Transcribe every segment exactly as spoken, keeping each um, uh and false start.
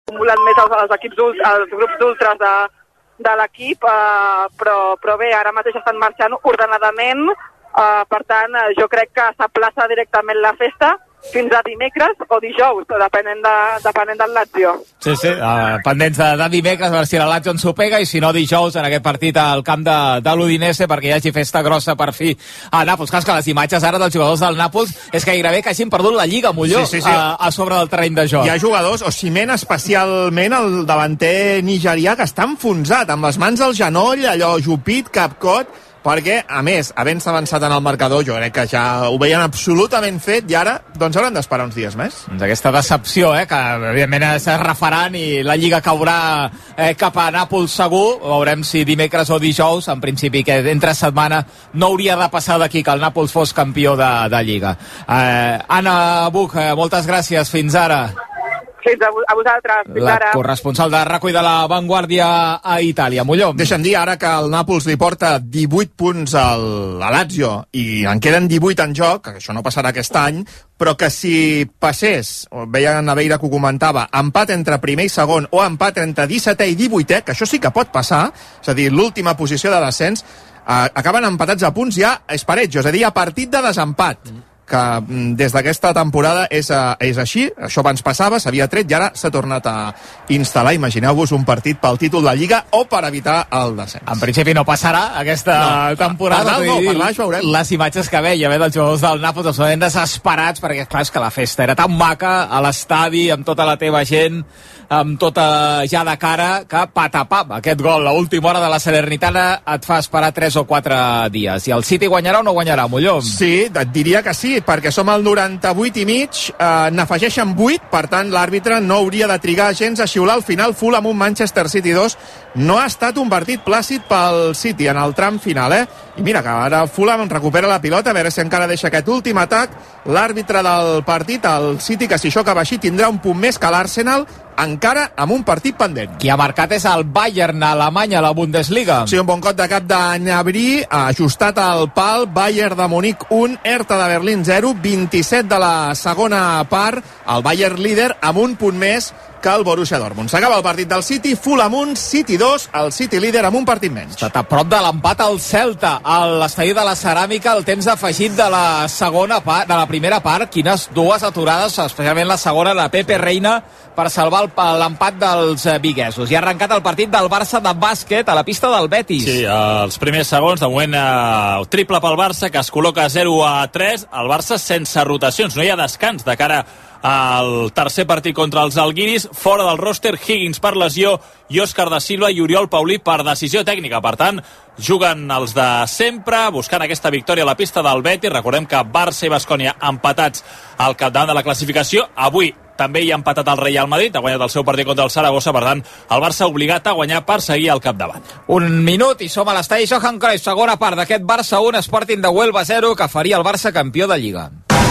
acumulen més els, els equips, els grups d'ultres de, de l'equip, eh, però, però bé, ara mateix estan marxant ordenadament, eh, per tant, jo crec que s'aplaça directament la festa fins a dimecres o dijous, depenent, de, depenent del Lazio. Sí, sí, uh, pendents de, de dimecres, a veure si la Lazio ens ho pega, i si no dijous en aquest partit al camp de, de l'Udinese, perquè hi hagi festa grossa per fi a Nàpols. Clar, que les imatges ara dels jugadors del Nàpols és que gairebé que hagin perdut la Lliga, Molló, sí, sí, sí. A, a sobre del terreny de joc. Hi ha jugadors, Osimhen especialment, el davanter nigerià, que està enfonsat, amb les mans al genoll, allò jupit, capcot, perquè, a més, havent-se avançat en el marcador, jo crec que ja ho veien absolutament fet, i ara, doncs, hauran d'esperar uns dies més. Doncs aquesta decepció, eh, que evidentment es refaran i la Lliga caurà eh, cap a Nàpols segur. Veurem si dimecres o dijous, en principi, que entre setmana no hauria de passar d'aquí que el Nàpols fos campió de, de Lliga. Eh, Anna Buch, eh, moltes gràcies, fins ara. Fins a, a vosaltres, fins la ara. Corresponsal de RACO i de La Vanguardia a Itàlia. Molló. Deixa'm dir ara que el Nàpols li porta divuit punts al, a Lazio i en queden divuit en joc, que això no passarà aquest any, però que si passés, veia Naveira que ho comentava, empat entre primer i segon o empat entre dissetè i divuitè, que això sí que pot passar, és a dir, l'última posició de descens, eh, acaben empatats a punts ja és parejo, és a dir, a partit de desempat, que des d'aquesta temporada és, és així, això abans passava, s'havia tret i ara s'ha tornat a instal·lar. Imagineu-vos un partit pel títol de Lliga o per evitar el descens. En principi no passarà aquesta no, temporada. Per dalt no, per baix veurem. Les imatges que veia eh, dels jugadors del Nàpols absolutament desesperats, perquè clar, és que la festa era tan maca a l'estadi, amb tota la teva gent, amb tota ja de cara, que patapam, aquest gol a última hora de la Salernitana et fa esperar tres o quatre dies. I el City guanyarà o no guanyarà, Molló? Sí, et diria que sí, perquè som al noranta-vuit i mig, eh, n'afegeixen vuit, per tant l'àrbitre no hauria de trigar gens a xiular al final. Fulham un Manchester City dos. No ha estat un partit plàcid pel City en el tram final, eh? I mira que ara Fulham recupera la pilota, a veure si encara deixa aquest últim atac. L'àrbitre del partit, el City, que si això acaba així tindrà un punt més que l'Arsenal, encara amb un partit pendent. Qui ha marcat és el Bayern a Alemanya, a la Bundesliga. Sí, un bon cop de cap de Gnabry, ajustat al pal. Bayern de Munic un, Hertha de Berlín zero, vint-i-set de la segona part, el Bayern líder amb un punt més que el Borussia Dortmund. S'acaba el partit del City, Fulham un, City dos, el City líder amb un partit menys. Ha estat a prop de l'empat al Celta, a l'estadi de la Ceràmica, el temps afegit de la segona part, de la primera part. Quines dues aturades, especialment la segona, la Pepe Reina, per salvar l'empat dels viguesos. I ha arrencat el partit del Barça de bàsquet a la pista del Betis. Sí, els primers segons, de moment eh, triple pel Barça, que es col·loca zero a tres. El Barça sense rotacions, no hi ha descans de cara al tercer partit contra els alguiris. Fora del roster, Higgins per lesió i Òscar da Silva i Oriol Paulí per decisió tècnica. Per tant, juguen els de sempre, buscant aquesta victòria a la pista del Betis. Recordem que Barça i Baskonia empatats al capdavant de la classificació. Avui també hi ha empatat el Real Madrid, ha guanyat el seu partit contra el Saragossa, per tant, el Barça obligat a guanyar per seguir al capdavant. Un minut i som a l'estadi Johan Cruyff, segona part d'aquest Barça un, Sporting de Huelva zero, que faria el Barça campió de Lliga.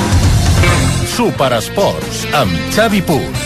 Superesports, amb Xavi Puig.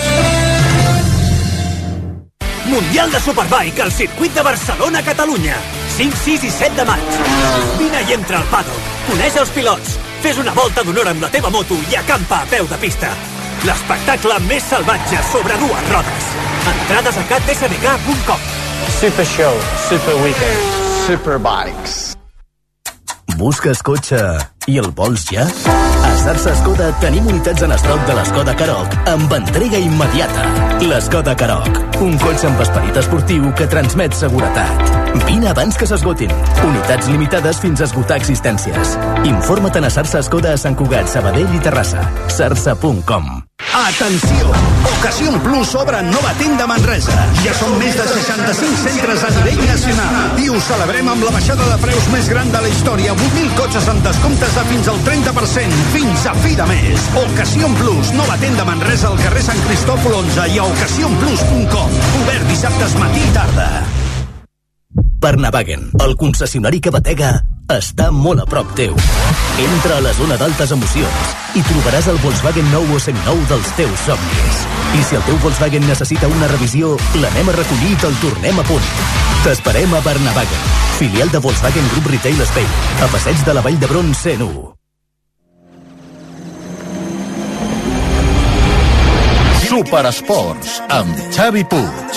Mundial de Superbike al circuit de Barcelona-Catalunya. cinc, sis i set de maig. Vine i entra al paddock, coneix els pilots, fes una volta d'honor amb la teva moto i acampa a peu de pista. L'espectacle més salvatge sobre dues rodes. Entrades a cat d s b k punt com. Super Show, Super Weekend, Superbikes. Busques cotxe i el vols ja? A Sarsa Skoda tenim unitats en estoc de l'Skoda Karoq amb entrega immediata. L'Skoda Karoq, un cotxe amb esperit esportiu que transmet seguretat. Vine abans que s'esgotin. Unitats limitades fins a esgotar existències. Informa't a Sarsa Skoda a Sant Cugat, Sabadell i Terrassa. sarsa punt com. Atenció! Ocasión Plus obre nova tenda a Manresa. Ja són més de seixanta-cinc centres a nivell nacional. I ho celebrem amb la baixada de preus més gran de la història. vuit mil cotxes amb descomptes de fins al trenta per cent. Fins a fi de mes. Ocasión Plus, nova tenda a Manresa al carrer Sant Cristòfol onze i a ocasión plus punt com. Obert dissabtes matí i tarda. Barnavagen, el concessionari que batega, està molt a prop teu. Entra a la zona d'altes emocions i trobaràs el Volkswagen nou o seminou dels teus somnis. I si el teu Volkswagen necessita una revisió, l'anem a recollir i te'l tornem a punt. T'esperem a Barnavagen, filial de Volkswagen Group Retail Spain, a Passeig de la Vall d'Hebron cent u. Super Superesports, amb Xavi Puig.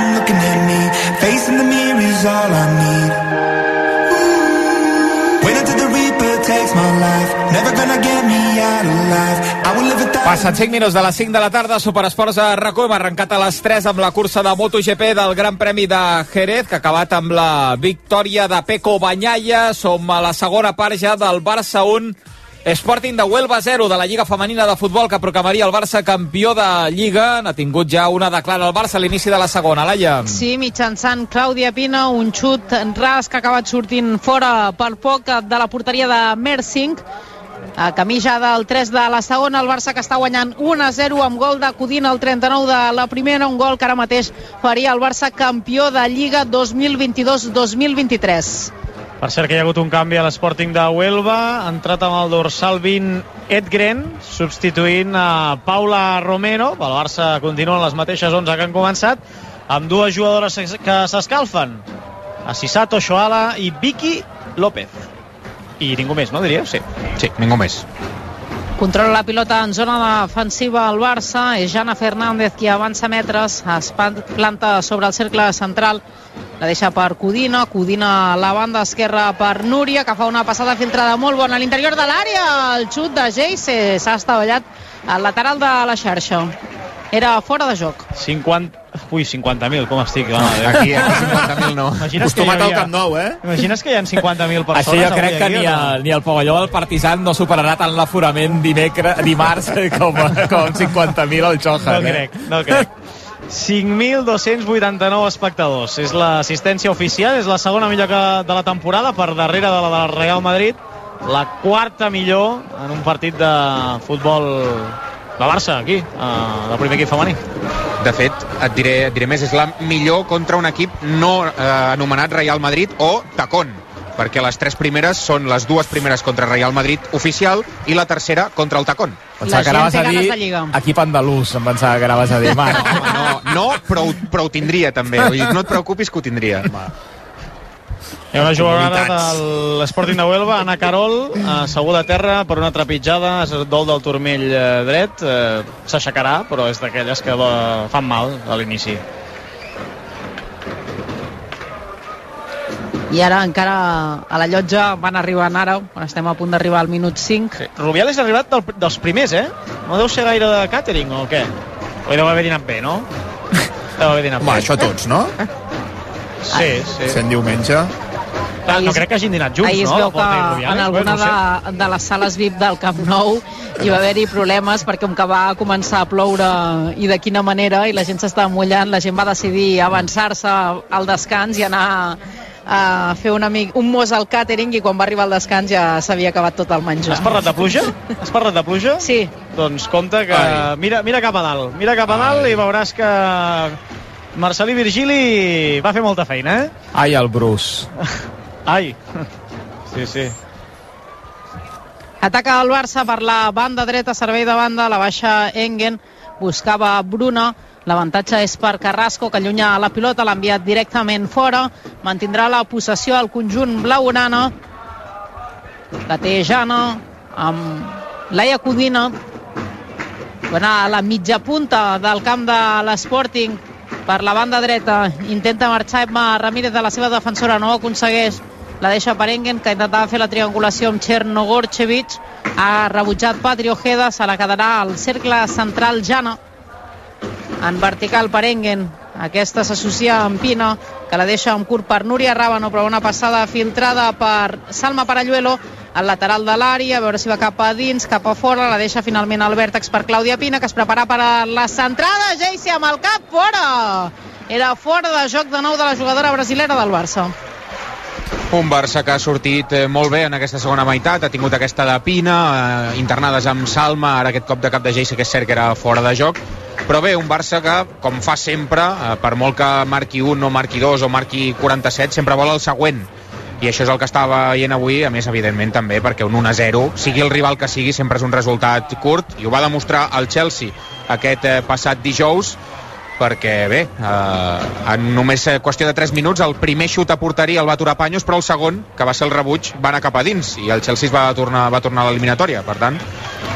Passen cinc minuts de les cinc de la tarda, Superesports a RAC u. Hem arrencat a les tres amb la cursa de MotoGP del Gran Premi de Jerez, que ha acabat amb la victòria de Pecco Bagnaia. Som a la segona part ja del Barça un, Sporting de Huelva zero, de la Lliga Femenina de Futbol, que proclamaria el Barça campió de Lliga. N'ha tingut ja una de clara el Barça a l'inici de la segona, Laia. Sí, mitjançant Clàudia Pina, un xut ras que ha acabat sortint fora per poc de la porteria de Mersing. A camí ja del tres de la segona, el Barça que està guanyant un a zero amb gol de Codina al trenta-nou de la primera, un gol que ara mateix faria el Barça campió de Lliga dos mil vint-i-dos dos mil vint-i-tres. Per cert que hi ha hagut un canvi a l'Sporting de Huelva, ha entrat amb el dorsal vint Edgren, substituint a Paula Romero. El Barça continua en les mateixes onze que han començat, amb dues jugadores que s'escalfen, Asisato Shoala i Vicky López. I ningú més, no diríeu? Sí, sí, ningú més. Controla la pilota en zona defensiva al Barça, és Jana Fernández qui avança metres, es planta sobre el cercle central, la deixa per Codina, Codina a la banda esquerra per Núria, que fa una passada filtrada molt bona a l'interior de l'àrea, el xut de Geise s'ha estavellat al lateral de la xarxa. Era fora de joc. cinquanta... Ui, cinquanta mil, com estic? No, aquí, aquí cinquanta mil no. Acostumat al Camp Nou, eh? Imagines que hi ha cinquanta mil persones? Això jo crec que ni, a, ni el pavelló del Partizan no superarà tant l'aforament dimecres, dimarts com, com cinquanta mil al Johan. No crec, no crec. cinc mil dos-cents vuitanta-nou espectadors. És l'assistència oficial, és la segona millor que de la temporada, per darrere de la del Real Madrid, la quarta millor en un partit de futbol de Barça, aquí, del primer equip femení. De fet, et diré, et diré més, és la millor contra un equip no eh, anomenat Real Madrid o Tacón, perquè les tres primeres són les dues primeres contra Real Madrid oficial i la tercera contra el Tacón. Pensava que anaves a dir equip andalús, em pensava que anaves a dir. No, no, no però, però ho tindria també. No et preocupis que ho tindria. Hi ha una jugadora de l'Sporting de Huelva, Ana Carol, asseguda a terra per una trepitjada, és dol del turmell dret, eh, s'aixecarà, però és d'aquelles que fan mal a l'inici. I ara encara a la llotja van arribant ara, quan estem a punt d'arribar al minut cinc. Sí. Rubiales ha arribat del, dels primers, eh? No deu ser gaire de càtering o què? O deu haver dinat bé, no? Deu haver dinat bé. Va, això tots, no? Sí, sí. Sent diumenge. Clar, no crec que hagin dinat junts, ahir no? Ahir es veu que en alguna de, de les sales V I P del Camp Nou hi va haver-hi problemes perquè com que va començar a ploure i de quina manera i la gent s'estava mullant, la gent va decidir avançar-se al descans i anar a fer un, amic, un mos al càtering, i quan va arribar al descans ja s'havia acabat tot el menjar. Has parlat de pluja? Has parlat de pluja? Sí. Doncs compte que... Mira, mira cap a dalt. Mira cap a dalt i veuràs que Marcelí Virgili va fer molta feina, eh? Ai, el Bruce. Ai. Sí, sí. Ataca el Barça per la banda dreta, servei de banda, la baixa Engen, buscava Bruna, l'avantatge és per Carrasco, que allunya la pilota, l'ha enviat directament fora, mantindrà la possessió al conjunt blaugrana, la té Jana, amb Laia Codina, va anar a la mitja punta del camp de l'Sporting, per la banda dreta, intenta marxar Emma Ramírez de la seva defensora, no ho aconsegueix, la deixa per Engen, que intentava fer la triangulació amb Chernogorchevich, ha rebutjat Patri Ojeda, se la quedarà al cercle central Jana, en vertical per Engen, aquesta s'associa amb Pina, que la deixa amb curt per Núria Rábano, però una passada filtrada per Salma Paralluelo, al lateral de l'àrea, a veure si va cap a dins, cap a fora, la deixa finalment al vèrtex per Clàudia Pina, que es prepara per a la centrada, Geise amb el cap, fora! Era fora de joc de nou de la jugadora brasilera del Barça. Un Barça que ha sortit molt bé en aquesta segona meitat, ha tingut aquesta de Pina, eh, internades amb Salma, ara aquest cop de cap de Geise, que és cert que era fora de joc, però bé, un Barça que, com fa sempre, eh, per molt que marqui un o marqui dos o marqui quaranta-set, sempre vol el següent, i això és el que estava veient avui, a més, evidentment, també, perquè un un a zero, sigui el rival que sigui, sempre és un resultat curt, i ho va demostrar el Chelsea aquest eh, passat dijous, perquè bé, eh, en només qüestió de tres minuts el primer xut a porteria el va aturar Paños, però el segon, que va ser el rebuig, va anar cap a dins i el Chelsea va tornar, va tornar a l'eliminatòria. Per tant,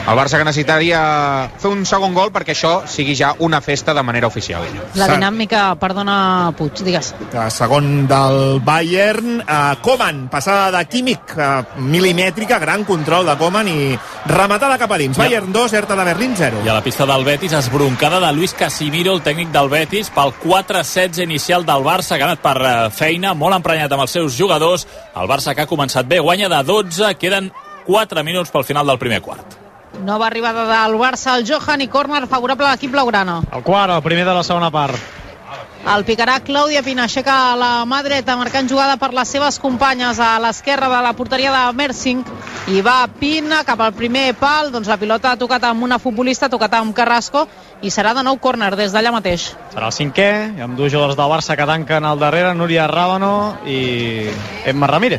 El Barça que necessitaria fer un segon gol perquè això sigui ja una festa de manera oficial. La dinàmica, perdona, Puig, digues. El segon del Bayern, uh, Koeman, passada de Kimmich, uh, milimètrica, gran control de Koeman i rematada cap a dins. Ja. Bayern dos, Hertha de Berlín zero. I a la pista del Betis, esbroncada de Luis Casimiro, el tècnic del Betis, pel quatre setze inicial del Barça, que ha anat per uh, feina, molt emprenyat amb els seus jugadors. El Barça que ha començat bé, guanya de dotze, queden quatre minuts pel final del primer quart. Nova arribada del Barça al Johan i córner favorable a l'equip blaugrana. El quart, el primer de la segona part. El picarà Clàudia Pina, aixeca la mà dreta, marcant jugada per les seves companyes a l'esquerra de la porteria de Mersing, i va Pina cap al primer pal, doncs la pilota ha tocat amb una futbolista, ha tocat amb Carrasco, i serà de nou córner des d'allà mateix. Serà el cinquè, i amb dos jugadors del Barça que tanquen al darrere, Núria Rábano i Emma Ramírez.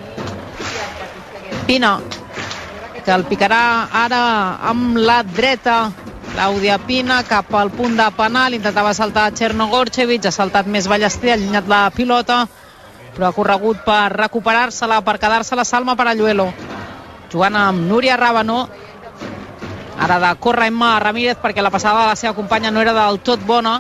Pina, que el picarà ara amb la dreta. Clàudia Pina cap al punt de penal, intentava saltar Chernogorchevich, ha saltat més Ballester, ha allunyat la pilota, però ha corregut per recuperar-se-la, per quedar-se la Salma Paralluelo, jugant amb Núria Rábano. Ara de córrer Emma Ramírez perquè la passada de la seva companya no era del tot bona,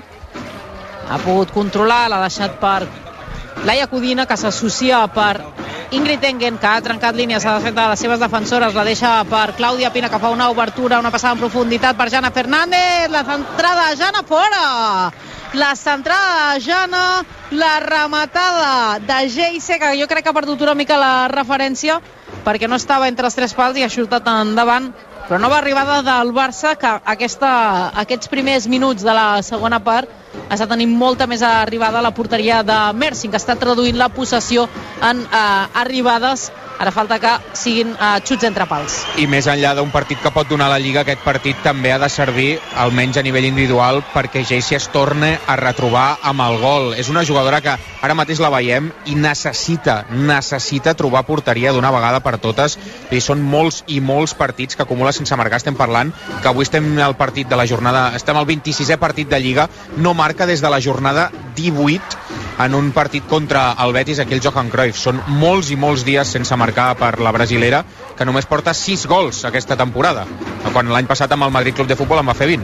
ha pogut controlar, l'ha deixat per Laia Codina, que s'associa per Ingrid Engen, que ha trencat línies, s'ha desfet de les seves defensores, la deixa per Clàudia Pina, que fa una obertura, una passada en profunditat per Jana Fernández, la centrada de Jana fora, la centrada de Jana, la rematada de Geise, que jo crec que ha perdut una mica la referència perquè no estava entre els tres pals i ha xutat endavant. Però nova arribada del Barça, que aquesta, aquests primers minuts de la segona part està tenint molta més arribada a la porteria de Mersing, que està traduint la possessió en eh, arribades. Ara falta que siguin eh, xuts entre pals. I més enllà d'un partit que pot donar la Lliga, aquest partit també ha de servir, almenys a nivell individual, perquè Geissi es torni a retrobar amb el gol. És una jugadora que ara mateix la veiem i necessita, necessita trobar porteria d'una vegada per totes. I són molts i molts partits que acumula sense marcar. Estem parlant que avui estem al partit de la jornada, estem al vint-i-sisè partit de Lliga, no marca des de la jornada divuit en un partit contra el Betis, aquí el Johan Cruyff. Són molts i molts dies sense marcar per la brasilera, que només porta sis gols aquesta temporada, quan l'any passat amb el Madrid Club de Futbol en va fer vint.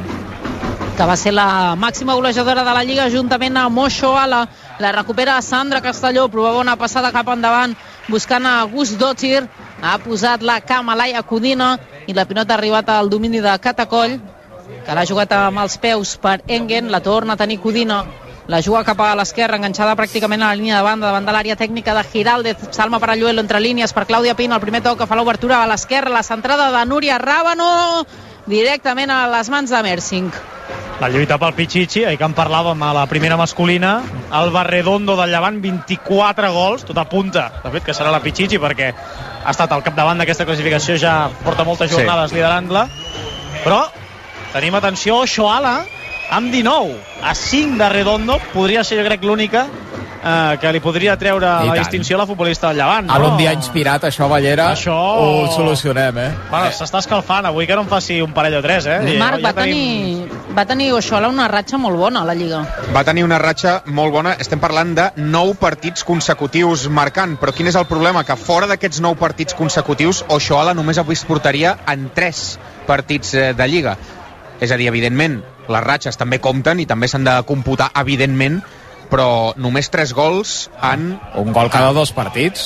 Que va ser la màxima golejadora de la Lliga juntament amb Oshoala. La recupera Sandra Castelló, provava una passada cap endavant buscant a Gus Dottir, ha posat la cama Laia Codina i la pilota ha arribat al domini de Catacoll, que l'ha jugat amb els peus per Engen, la torna a tenir Codina, la juga cap a l'esquerra, enganxada pràcticament a la línia de banda, davant de l'àrea tècnica de Giraldez. Salma Paralluelo entre línies per Clàudia Pina, el primer toc que fa l'obertura a l'esquerra, la centrada de Núria Rábano directament a les mans de Mersing. La lluita pel Pichichi, ahir que en parlàvem a la primera masculina, Alba Redondo del Llevant, vint-i-quatre gols, tot apunta, de fet, que serà la Pichichi, perquè ha estat al capdavant d'aquesta classificació, ja porta moltes jornades sí. liderant-la, però tenim atenció, Oshoala amb dinou, a cinc de Redondo, podria ser, jo crec, l'única eh, que li podria treure I la tant. distinció a la futbolista del Llevant. No? A l'un dia inspirat, això, Ballera, això... ho solucionem, eh? Bueno, eh. s'està escalfant, avui que no em faci un parell o tres, eh? Marc, ja va, tenim... tenir, va tenir Oshoala una ratxa molt bona a la Lliga. Va tenir una ratxa molt bona, estem parlant de nou partits consecutius marcant, però quin és el problema? Que fora d'aquests nou partits consecutius, Oshoala només ha vist porteria en tres partits de Lliga. És a dir, evidentment, les ratxes també compten i també s'han de computar, evidentment, però només tres gols en... Un gol cada dos partits.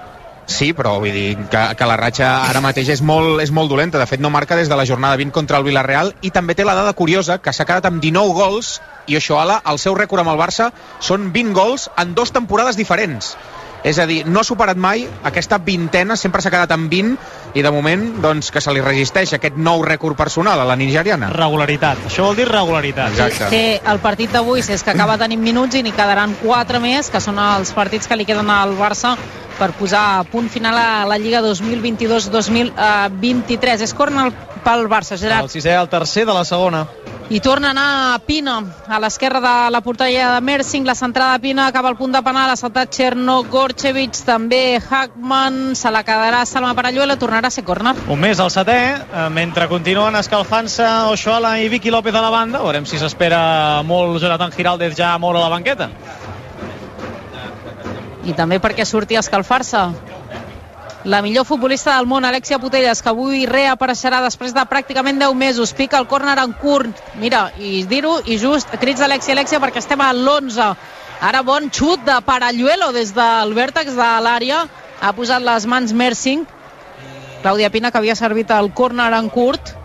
Sí, però vull dir que, que la ratxa ara mateix és molt, és molt dolenta. De fet, no marca des de la jornada vint contra el Villarreal, i també té la dada curiosa que s'ha quedat amb dinou gols, i Oshoala, el seu rècord amb el Barça, són vint gols en dues temporades diferents. És a dir, no ha superat mai aquesta vintena, sempre s'ha quedat amb vint, i de moment, doncs, que se li resisteix aquest nou rècord personal a la nigeriana. Regularitat, això vol dir regularitat. Exacte. Té el partit d'avui, si és que acaba tenint minuts, i n'hi quedaran quatre més, que són els partits que li queden al Barça per posar punt final a la Lliga dos mil vint-i-dos dos mil vint-i-tres. És corner pel Barça, Gerard. El sisè, el tercer de la segona. I torna a anar Pina a l'esquerra de la porteria de Mersing, la centrada de Pina cap al punt de penal, ha saltat Chernogorchevich, també Hackman, se la quedarà Salma Paralluelo, tornarà a ser córner. Un més al setè, mentre continuen escalfant-se Oshoala i Vicky López a la banda, veurem si s'espera molt Jonathan Giraldez ja molt a la banqueta. I també perquè surti a escalfar-se la millor futbolista del món, Alexia Putellas, que avui reapareixerà després de pràcticament deu mesos. Pica el córner en curt, mira, i dir-ho, i just crits d'Alexia, Alexia, perquè estem a l'onze. Ara bon xut de Paralluelo des del vèrtex de l'àrea, ha posat les mans Mersing, Clàudia Pina, que havia servit el córner en curt,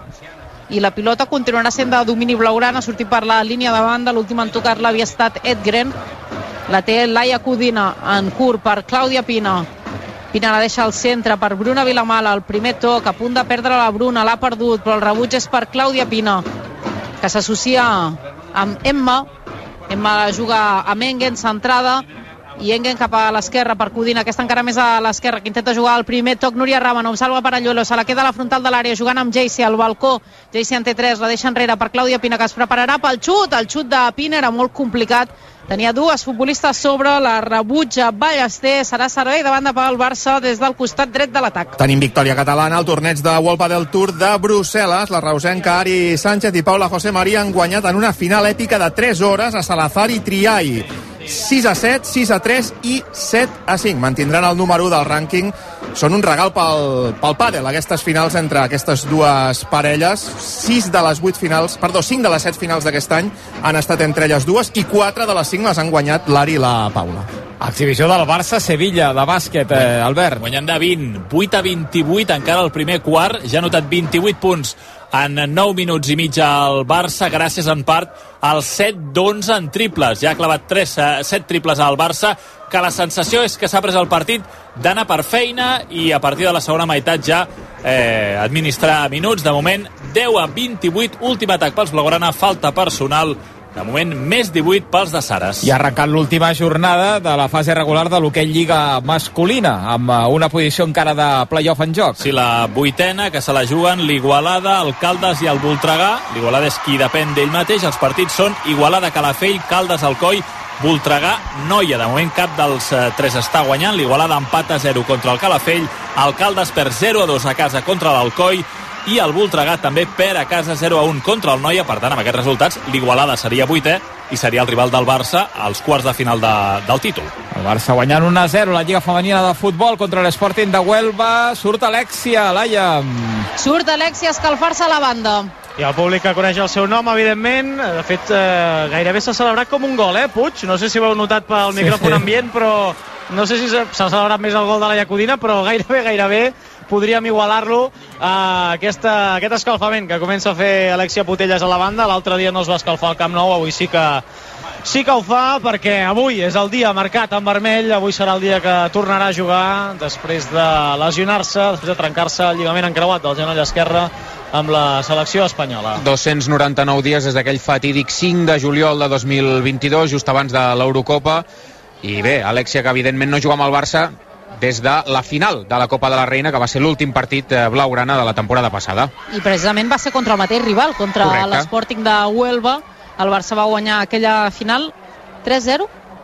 i la pilota continuarà sent de domini blaugrana, ha sortit per la línia de banda, l'últim en tocar-la havia estat Edgren, la té Laia Codina en curt per Clàudia Pina. Pina la deixa al centre per Bruna Vilamala, el primer toc, a punt de perdre la Bruna, l'ha perdut, però el rebuig és per Clàudia Pina, que s'associa amb Emma. Emma juga amb Engen, centrada, i Engen cap a l'esquerra per Codina, aquesta encara més a l'esquerra, que intenta jugar el primer toc. Núria Ramanov salva per Paralluelo, se la queda a la frontal de l'àrea, jugant amb Jaycee al balcó. Jaycee en té tres, la deixa enrere per Clàudia Pina, que es prepararà pel xut. El xut de Pina era molt complicat, tenia dues futbolistes sobre, la rebutja Ballester, serà servei de banda pel Barça des del costat dret de l'atac. Tenim victòria catalana al torneig de World Padel Tour de Brussel·les. La reusenca Ari Sánchez i Paula José María han guanyat en una final èpica de tres hores a Salazar i Triay. sis a set, sis a tres i set a cinc. Mantindran el número u del rànquing. Són un regal pel, pel pàdel, aquestes finals entre aquestes dues parelles. sis de les vuit finals, perdó, cinc de les set finals d'aquest any han estat entre elles dues i quatre de les cinc les han guanyat l'Ari i la Paula. Exhibició del Barça-Sevilla de bàsquet, eh, Albert. Guanyant de vint, vuit a vint-i-vuit, encara el primer quart, ja ha notat vint-i-vuit punts en nou minuts i mig al Barça, gràcies en part al set d'onze en triples. Ja ha clavat tres, set triples al Barça, que la sensació és que s'ha pres el partit d'anar per feina i a partir de la segona meitat ja eh, administrar minuts. De moment, deu a vint-i-vuit, últim atac pels blaugrana, falta personal. De moment, més divuit pels de Sares. I ha arrencat l'última jornada de la fase regular de l'hoquei Lliga masculina, amb una posició encara de play-off en joc. Sí, la vuitena, que se la juguen l'Igualada, el Caldes i el Voltregà. L'Igualada és qui depèn d'ell mateix. Els partits són Igualada, Calafell, Caldes, Alcoi, Voltregà, Noia. De moment cap dels eh, tres està guanyant. L'Igualada empata a zero contra el Calafell, el Caldes perd zero a dos a casa contra l'Alcoi i el Voltregà també perd a casa zero a un contra el Noia. Per tant, amb aquests resultats, l'Igualada seria vuitè i seria el rival del Barça als quarts de final de, del títol. El Barça guanyant un a zero la Lliga Femenina de Futbol contra l'Sporting de Huelva. Surt Alexia, Laia. Surt Alexia a escalfar-se a la banda. I el públic que coneix el seu nom, evidentment. De fet, eh, gairebé s'ha celebrat com un gol, eh, Puig? No sé si ho heu notat pel micròfon ambient, però no sé si s'ha celebrat més el gol de la Iacodina, però gairebé, gairebé podríem igualar-lo a aquesta, aquest escalfament que comença a fer Alexia Putellas a la banda. L'altre dia no es va escalfar al Camp Nou, avui sí que sí que ho fa, perquè avui és el dia marcat en vermell. Avui serà el dia que tornarà a jugar després de lesionar-se, després de trencar-se el lligament encreuat del genoll esquerre amb la selecció espanyola. dos-cents noranta-nou dies des d'aquell fatídic cinc de juliol de dos mil vint-i-dos, just abans de l'Eurocopa. I bé, Alexia, que evidentment no juga amb el Barça des de la final de la Copa de la Reina, que va ser l'últim partit blaugrana de la temporada passada. I precisament va ser contra el mateix rival, contra l'Sporting de Huelva. El Barça va guanyar aquella final tres zero.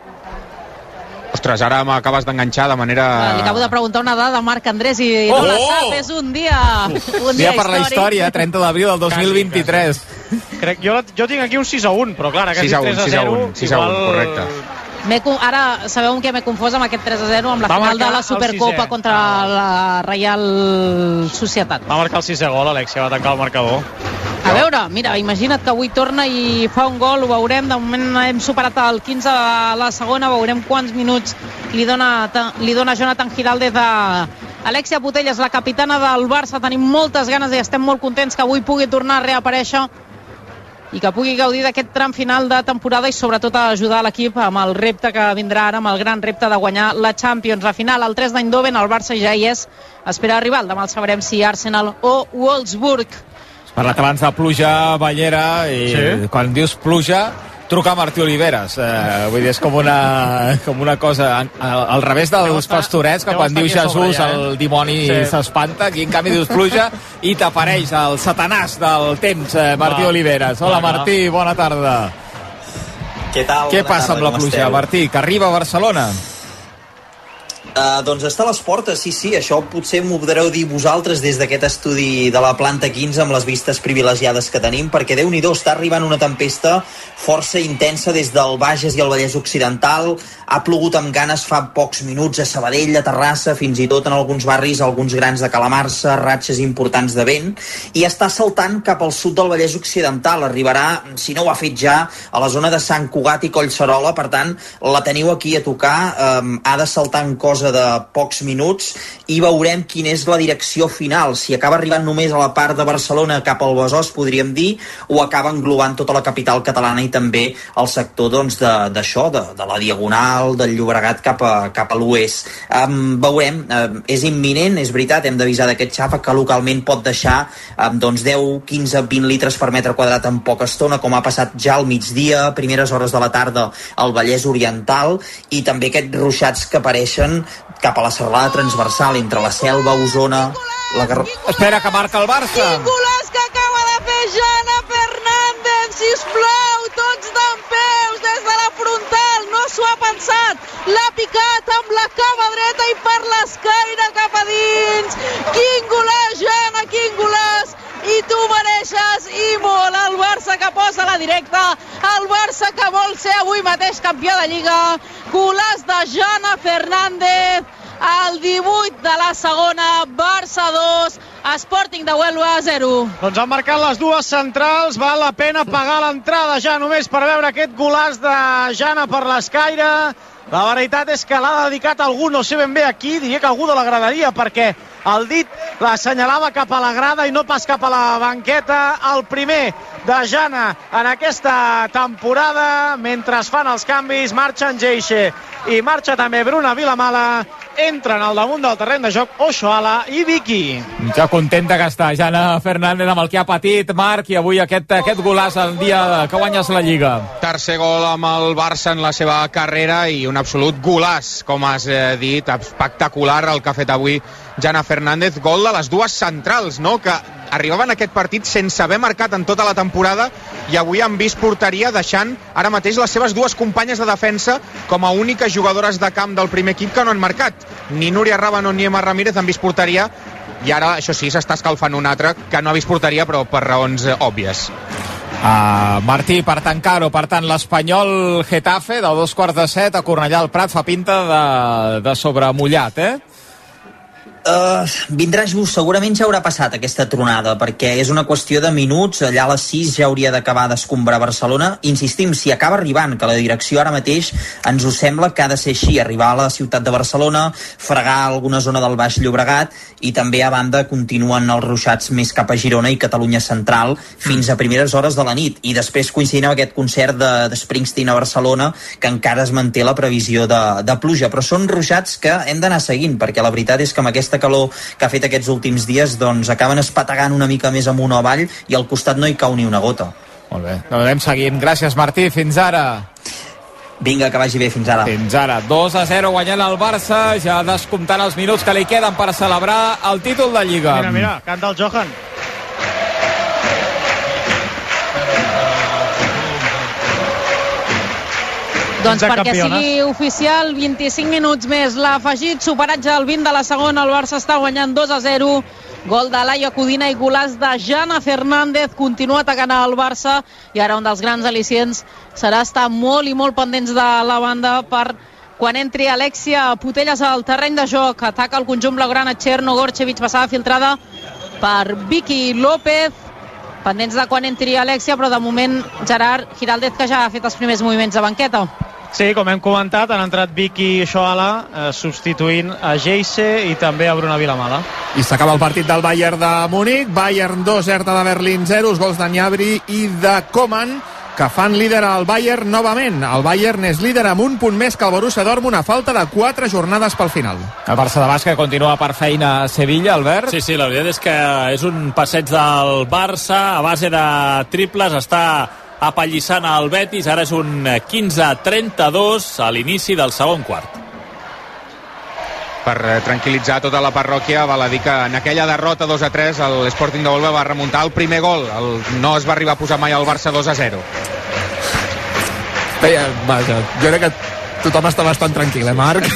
Ostres, ara m'acabes d'enganxar de manera... Li acabo de preguntar una dada a Marc Andrés i no oh! la sap, és un dia, un dia, dia per la història, trenta d'abril del dos mil vint-i-tres. Crec, jo, jo tinc aquí un sis a un, però clar, aquest tres a zero... sis a un, correcte. Ara sabeu que m'he confós amb aquest tres a zero amb la va final de la Supercopa contra la Reial Societat. Va marcar el sisè gol, Alexia, va tancar el marcador. A veure, mira, imagina't que avui torna i fa un gol, ho veurem. De moment hem superat el quinze a la segona, veurem quants minuts li dona, li dona Jonathan Giraldez a Alexia Putellas, la capitana del Barça. Tenim moltes ganes i estem molt contents que avui pugui tornar a reaparèixer i que pugui gaudir d'aquest tram final de temporada i sobretot ajudar l'equip amb el repte que vindrà ara, amb el gran repte de guanyar la Champions. La final, el tres d'Eindhoven, el Barça ja hi és, espera rival. Demà el sabrem si Arsenal o Wolfsburg. Has parlat abans de pluja, Ballera, i sí? Quan dius pluja, truca a Martí Oliveres. Eh, vull dir, és com una, com una cosa al, al revés dels pastorets, que quan diu Jesús ja, eh? el dimoni s'espanta. Aquí en canvi dius pluja i t'apareix el satanàs del temps, eh, Martí Va. Oliveres. Hola, Va. Martí, bona tarda. Què tal? Què passa amb la pluja, Martí? Que arriba a Barcelona? Uh, doncs està a les portes, sí, sí, això potser m'ho podreu dir vosaltres des d'aquest estudi de la planta quinze amb les vistes privilegiades que tenim, perquè Déu-n'hi-do, està arribant una tempesta força intensa des del Bages i el Vallès Occidental, ha plogut amb ganes fa pocs minuts a Sabadell, a Terrassa, fins i tot en alguns barris, alguns grans de calamarsa, ratxes importants de vent, i està saltant cap al sud del Vallès Occidental, arribarà, si no ho ha fet ja, a la zona de Sant Cugat i Collserola, per tant, la teniu aquí a tocar, um, ha de saltar en cosa de pocs minuts i veurem quina és la direcció final, si acaba arribant només a la part de Barcelona cap al Besòs, podríem dir, o acaba englobant tota la capital catalana i també el sector doncs, d'això, de, de, de la Diagonal, del Llobregat cap a, cap a l'oest. Um, veurem, um, és imminent, és veritat, hem d'avisar d'aquest xafa que localment pot deixar um, doncs deu, quinze, vint litres per metre quadrat en poca estona, com ha passat ja al migdia, primeres hores de la tarda al Vallès Oriental, i també aquests ruixats que apareixen cap a la serralada transversal entre la Selva, Osona, la Gar... Espera, que marca el Barça. Quin golaç que acaba de fer Jana Fernández, sisplau, tots dempeus des de la frontal, no s'ho ha pensat, l'ha picat amb la cama dreta i per l'escaire cap a dins. Quin golaç, Jana, quin golaç! I tu mereixes, i molt, el Barça que posa la directa, el Barça que vol ser avui mateix campió de Lliga, golaç de Jana Fernández, el divuit de la segona, Barça dos, Sporting de Huelva zero. Doncs han marcat les dues centrals, val la pena pagar l'entrada ja només per veure aquest golaç de Jana per l'escaire. La veritat és que l'ha dedicat a algú, no sé ben bé a qui, diria que algú de la graderia, perquè el dit l'assenyalava cap a la grada i no pas cap a la banqueta. El primer de Jana en aquesta temporada, mentre es fan els canvis, marxa en Geixe i marxa també Bruna Vilamala, entren al damunt del terreny de joc Oshoala i Vicky. Ja contenta que està Jana Fernández amb el que ha patit, Marc, i avui aquest, aquest golaç el dia que guanyes la Lliga. Tercer gol amb el Barça en la seva carrera i un absolut golaç, com has dit, espectacular el que ha fet avui Jana Fernández, gol de les dues centrals, no?, que arribaven a aquest partit sense haver marcat en tota la temporada i avui han vist porteria, deixant ara mateix les seves dues companyes de defensa com a úniques jugadores de camp del primer equip que no han marcat. Ni Núria Rábano ni Emma Ramírez han vist porteria i ara, això sí, s'està escalfant un altre que no ha vist porteria però per raons eh, òbvies. Uh, Martí, per tancar-ho, per tant, l'Espanyol Getafe, de dos quarts de set a Cornellà al Prat, fa pinta de, de sobremullat, eh? Uh, vindrà just, segurament ja haurà passat aquesta tronada, perquè és una qüestió de minuts, allà a les sis ja hauria d'acabar d'escombrar Barcelona. Insistim, si acaba arribant, que la direcció ara mateix ens ho sembla que ha de ser així, arribar a la ciutat de Barcelona, fregar alguna zona del Baix Llobregat, i també a banda continuen els ruixats més cap a Girona i Catalunya Central fins a primeres hores de la nit, i després coincidint amb aquest concert de, de Springsteen a Barcelona, que encara es manté la previsió de, de pluja, però són ruixats que hem d'anar seguint, perquè la veritat és que amb aquesta calor que ha fet aquests últims dies doncs acaben espategant una mica més amunt o avall i al costat no hi cau ni una gota. Molt bé, no anem seguint. Gràcies, Martí, fins ara. Vinga, que vagi bé, fins ara. Fins ara, dos a zero guanyant el Barça, ja descomptant els minuts que li queden per celebrar el títol de Lliga. Mira, mira, canta el Johan. Doncs perquè sigui oficial, vint-i-cinc minuts més. L'ha afegit, superatge al vint de la segona. El Barça està guanyant dos a zero. Gol de Laia Codina i golaç de Jana Fernández. Continua atacant el Barça i ara un dels grans al·licients serà estar molt i molt pendents de la banda per quan entri Alexia Putellas al terreny de joc. Ataca el conjunt blaugrana. Cherno Gorcevic, passada filtrada per Vicky López. Pendents de quan entri Alexia, però de moment Gerard Giraldez, que ja ha fet els primers moviments de banqueta. Sí, com hem comentat, han entrat Vicky Shoala eh, substituint a Geixe i també a Bruna Vilamala. I s'acaba el partit del Bayern de Múnich. Bayern dos, Hertha de Berlín zero, els gols de Gnabry i de Coman, que fan líder al Bayern novament. El Bayern és líder amb un punt més que el Borussia Dortmund a falta de quatre jornades pel final. El Barça de bàsquet continua per feina a Sevilla, Albert. Sí, sí, la veritat és que és un passeig del Barça a base de triples, està apallissant el Betis, ara és un quinze a trenta-dos a l'inici del segon quart. Per tranquil·litzar tota la parròquia, val a dir que en aquella derrota dos a tres l'Sporting de Huelva va remuntar el primer gol, el, no es va arribar a posar mai al Barça dos a zero. Vaja, jo crec que Tothom està bastant tranquil, eh, Marc?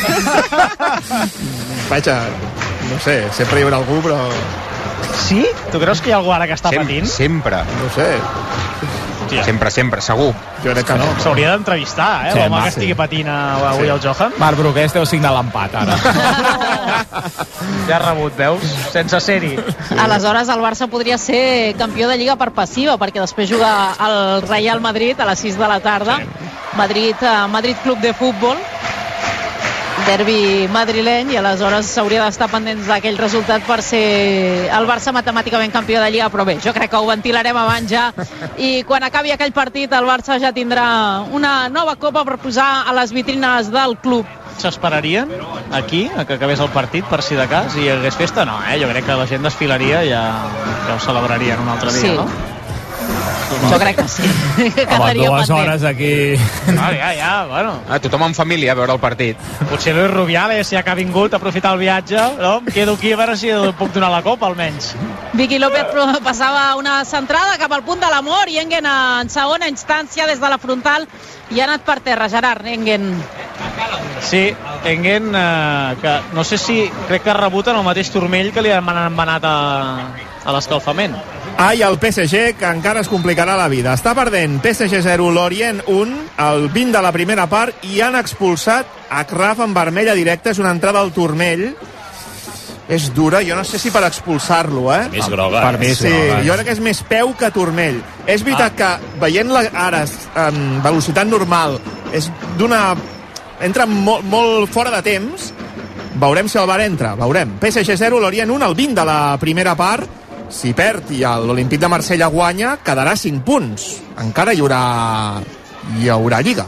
Vaja, no sé, sempre hi haurà algú, però... Sí? Tu creus que hi ha algú ara que està Sem patint? Sempre. No sé. Hòstia. Sempre, sempre, segur. Jo crec que no. S'hauria d'entrevistar, eh, Sí, l'home home, que estigui sí. patint avui Sí. el Johan. Marc Brugués deu signar l'empat, ara. Ja ha rebut, veus? Sense ser-hi. Aleshores el Barça podria ser campió de Lliga per passiva, perquè després juga el Real Madrid a les sis de la tarda. Madrid, eh, Madrid Club de Futbol, derbi madrileny, i aleshores s'hauria d'estar pendents d'aquell resultat per ser el Barça matemàticament campió de Lliga, però bé, jo crec que ho ventilarem abans ja, i quan acabi aquell partit el Barça ja tindrà una nova copa per posar a les vitrines del club. S'esperarien aquí a que acabés el partit per si de cas i hi hagués festa? No, eh? Jo crec que la gent desfilaria i ja, ja ho celebrarien un altre dia, Sí. no? Jo crec que sí. Que Home, quedaria dues pendent. hores aquí... Ah, ja, ja, bueno. Ah, tothom en família a veure el partit. Potser Luis Rubiales, ja que ha vingut a aprofitar el viatge, no? Em quedo aquí a veure si puc donar la copa, almenys. Vicky López pro- passava una centrada cap al punt de l'amor i Engen en segona instància des de la frontal i ha anat per terra. Gerard, Engen. Sí, Engen, eh, que no sé si crec que ha rebut en el mateix turmell que li han envenat a, a l'escalfament. Ai, el P S G, que encara es complicarà la vida. Està perdent P S G zero, Lorient un, al vint de la primera part, i han expulsat Achraf en vermella directa. És una entrada al turmell. És dura, jo no sé si per expulsar-lo, eh? Més groga. Per mi Sí, groga. jo crec que és més peu que turmell. És veritat que, veient-la ara en velocitat normal, és d'una... entra molt, molt fora de temps. Veurem si el V A R entra, veurem. P S G zero, Lorient un, al vint de la primera part. Si perd i l'Olímpic de Marsella guanya, quedarà cinc punts. Encara hi haurà... hi haurà Lliga.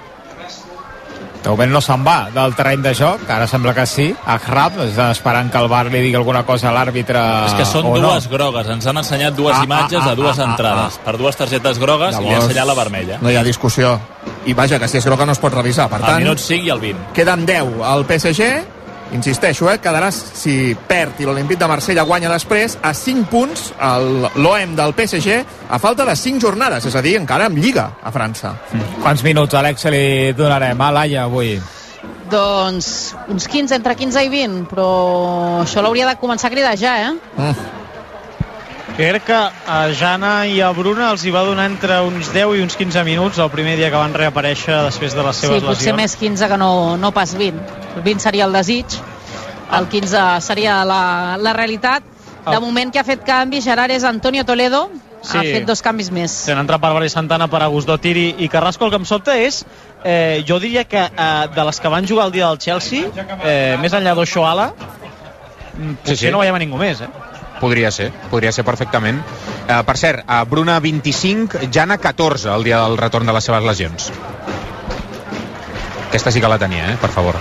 De moment no se'n va del terreny de joc, ara sembla que sí. Achraf, esperant que el V A R li digui alguna cosa a l'àrbitre És que són o dues no. grogues, ens han ensenyat dues Ah, imatges ah, de dues ah, ah, entrades. Per dues targetes grogues i li ha ensenyat la vermella. No hi ha discussió. I vaja, que si és groga no es pot revisar. Per Al tant, minut cinc i al vint. queden deu al P S G. Insisteixo, eh, quedarà, si perd i l'Olímpic de Marsella guanya després, a cinc punts l'O M del P S G a falta de cinc jornades, és a dir, encara amb Lliga a França. Mm. Quants minuts, Alex, li donarem a Laia avui? Doncs uns quinze, entre quinze i vint, però això l'hauria de començar a cridar ja, eh? Mm. Crec que a Jana i a Bruna els hi va donar entre uns deu i uns quinze minuts el primer dia que van reaparèixer després de les Sí, seves potser lesions. més quinze que no, no pas vint. El vint seria el desig, el quinze seria la, la realitat. De moment que ha fet canvi, Gerard, és Antonio Toledo, Sí. ha fet dos canvis més. Se n'ha entrat per Bari Santana, per Agustó Tiri i Carrasco. El que em sobta és, eh, jo diria que eh, de les que van jugar el dia del Chelsea, eh, més enllà d'Oxoala, potser Sí, sí. no veiem a ningú més, eh? Podria ser, podria ser perfectament. Uh, per cert, uh, Bruna vint-i-cinc, Jana catorze el dia del retorn de les seves lesions. Aquesta sí que la tenia, eh? Per favor.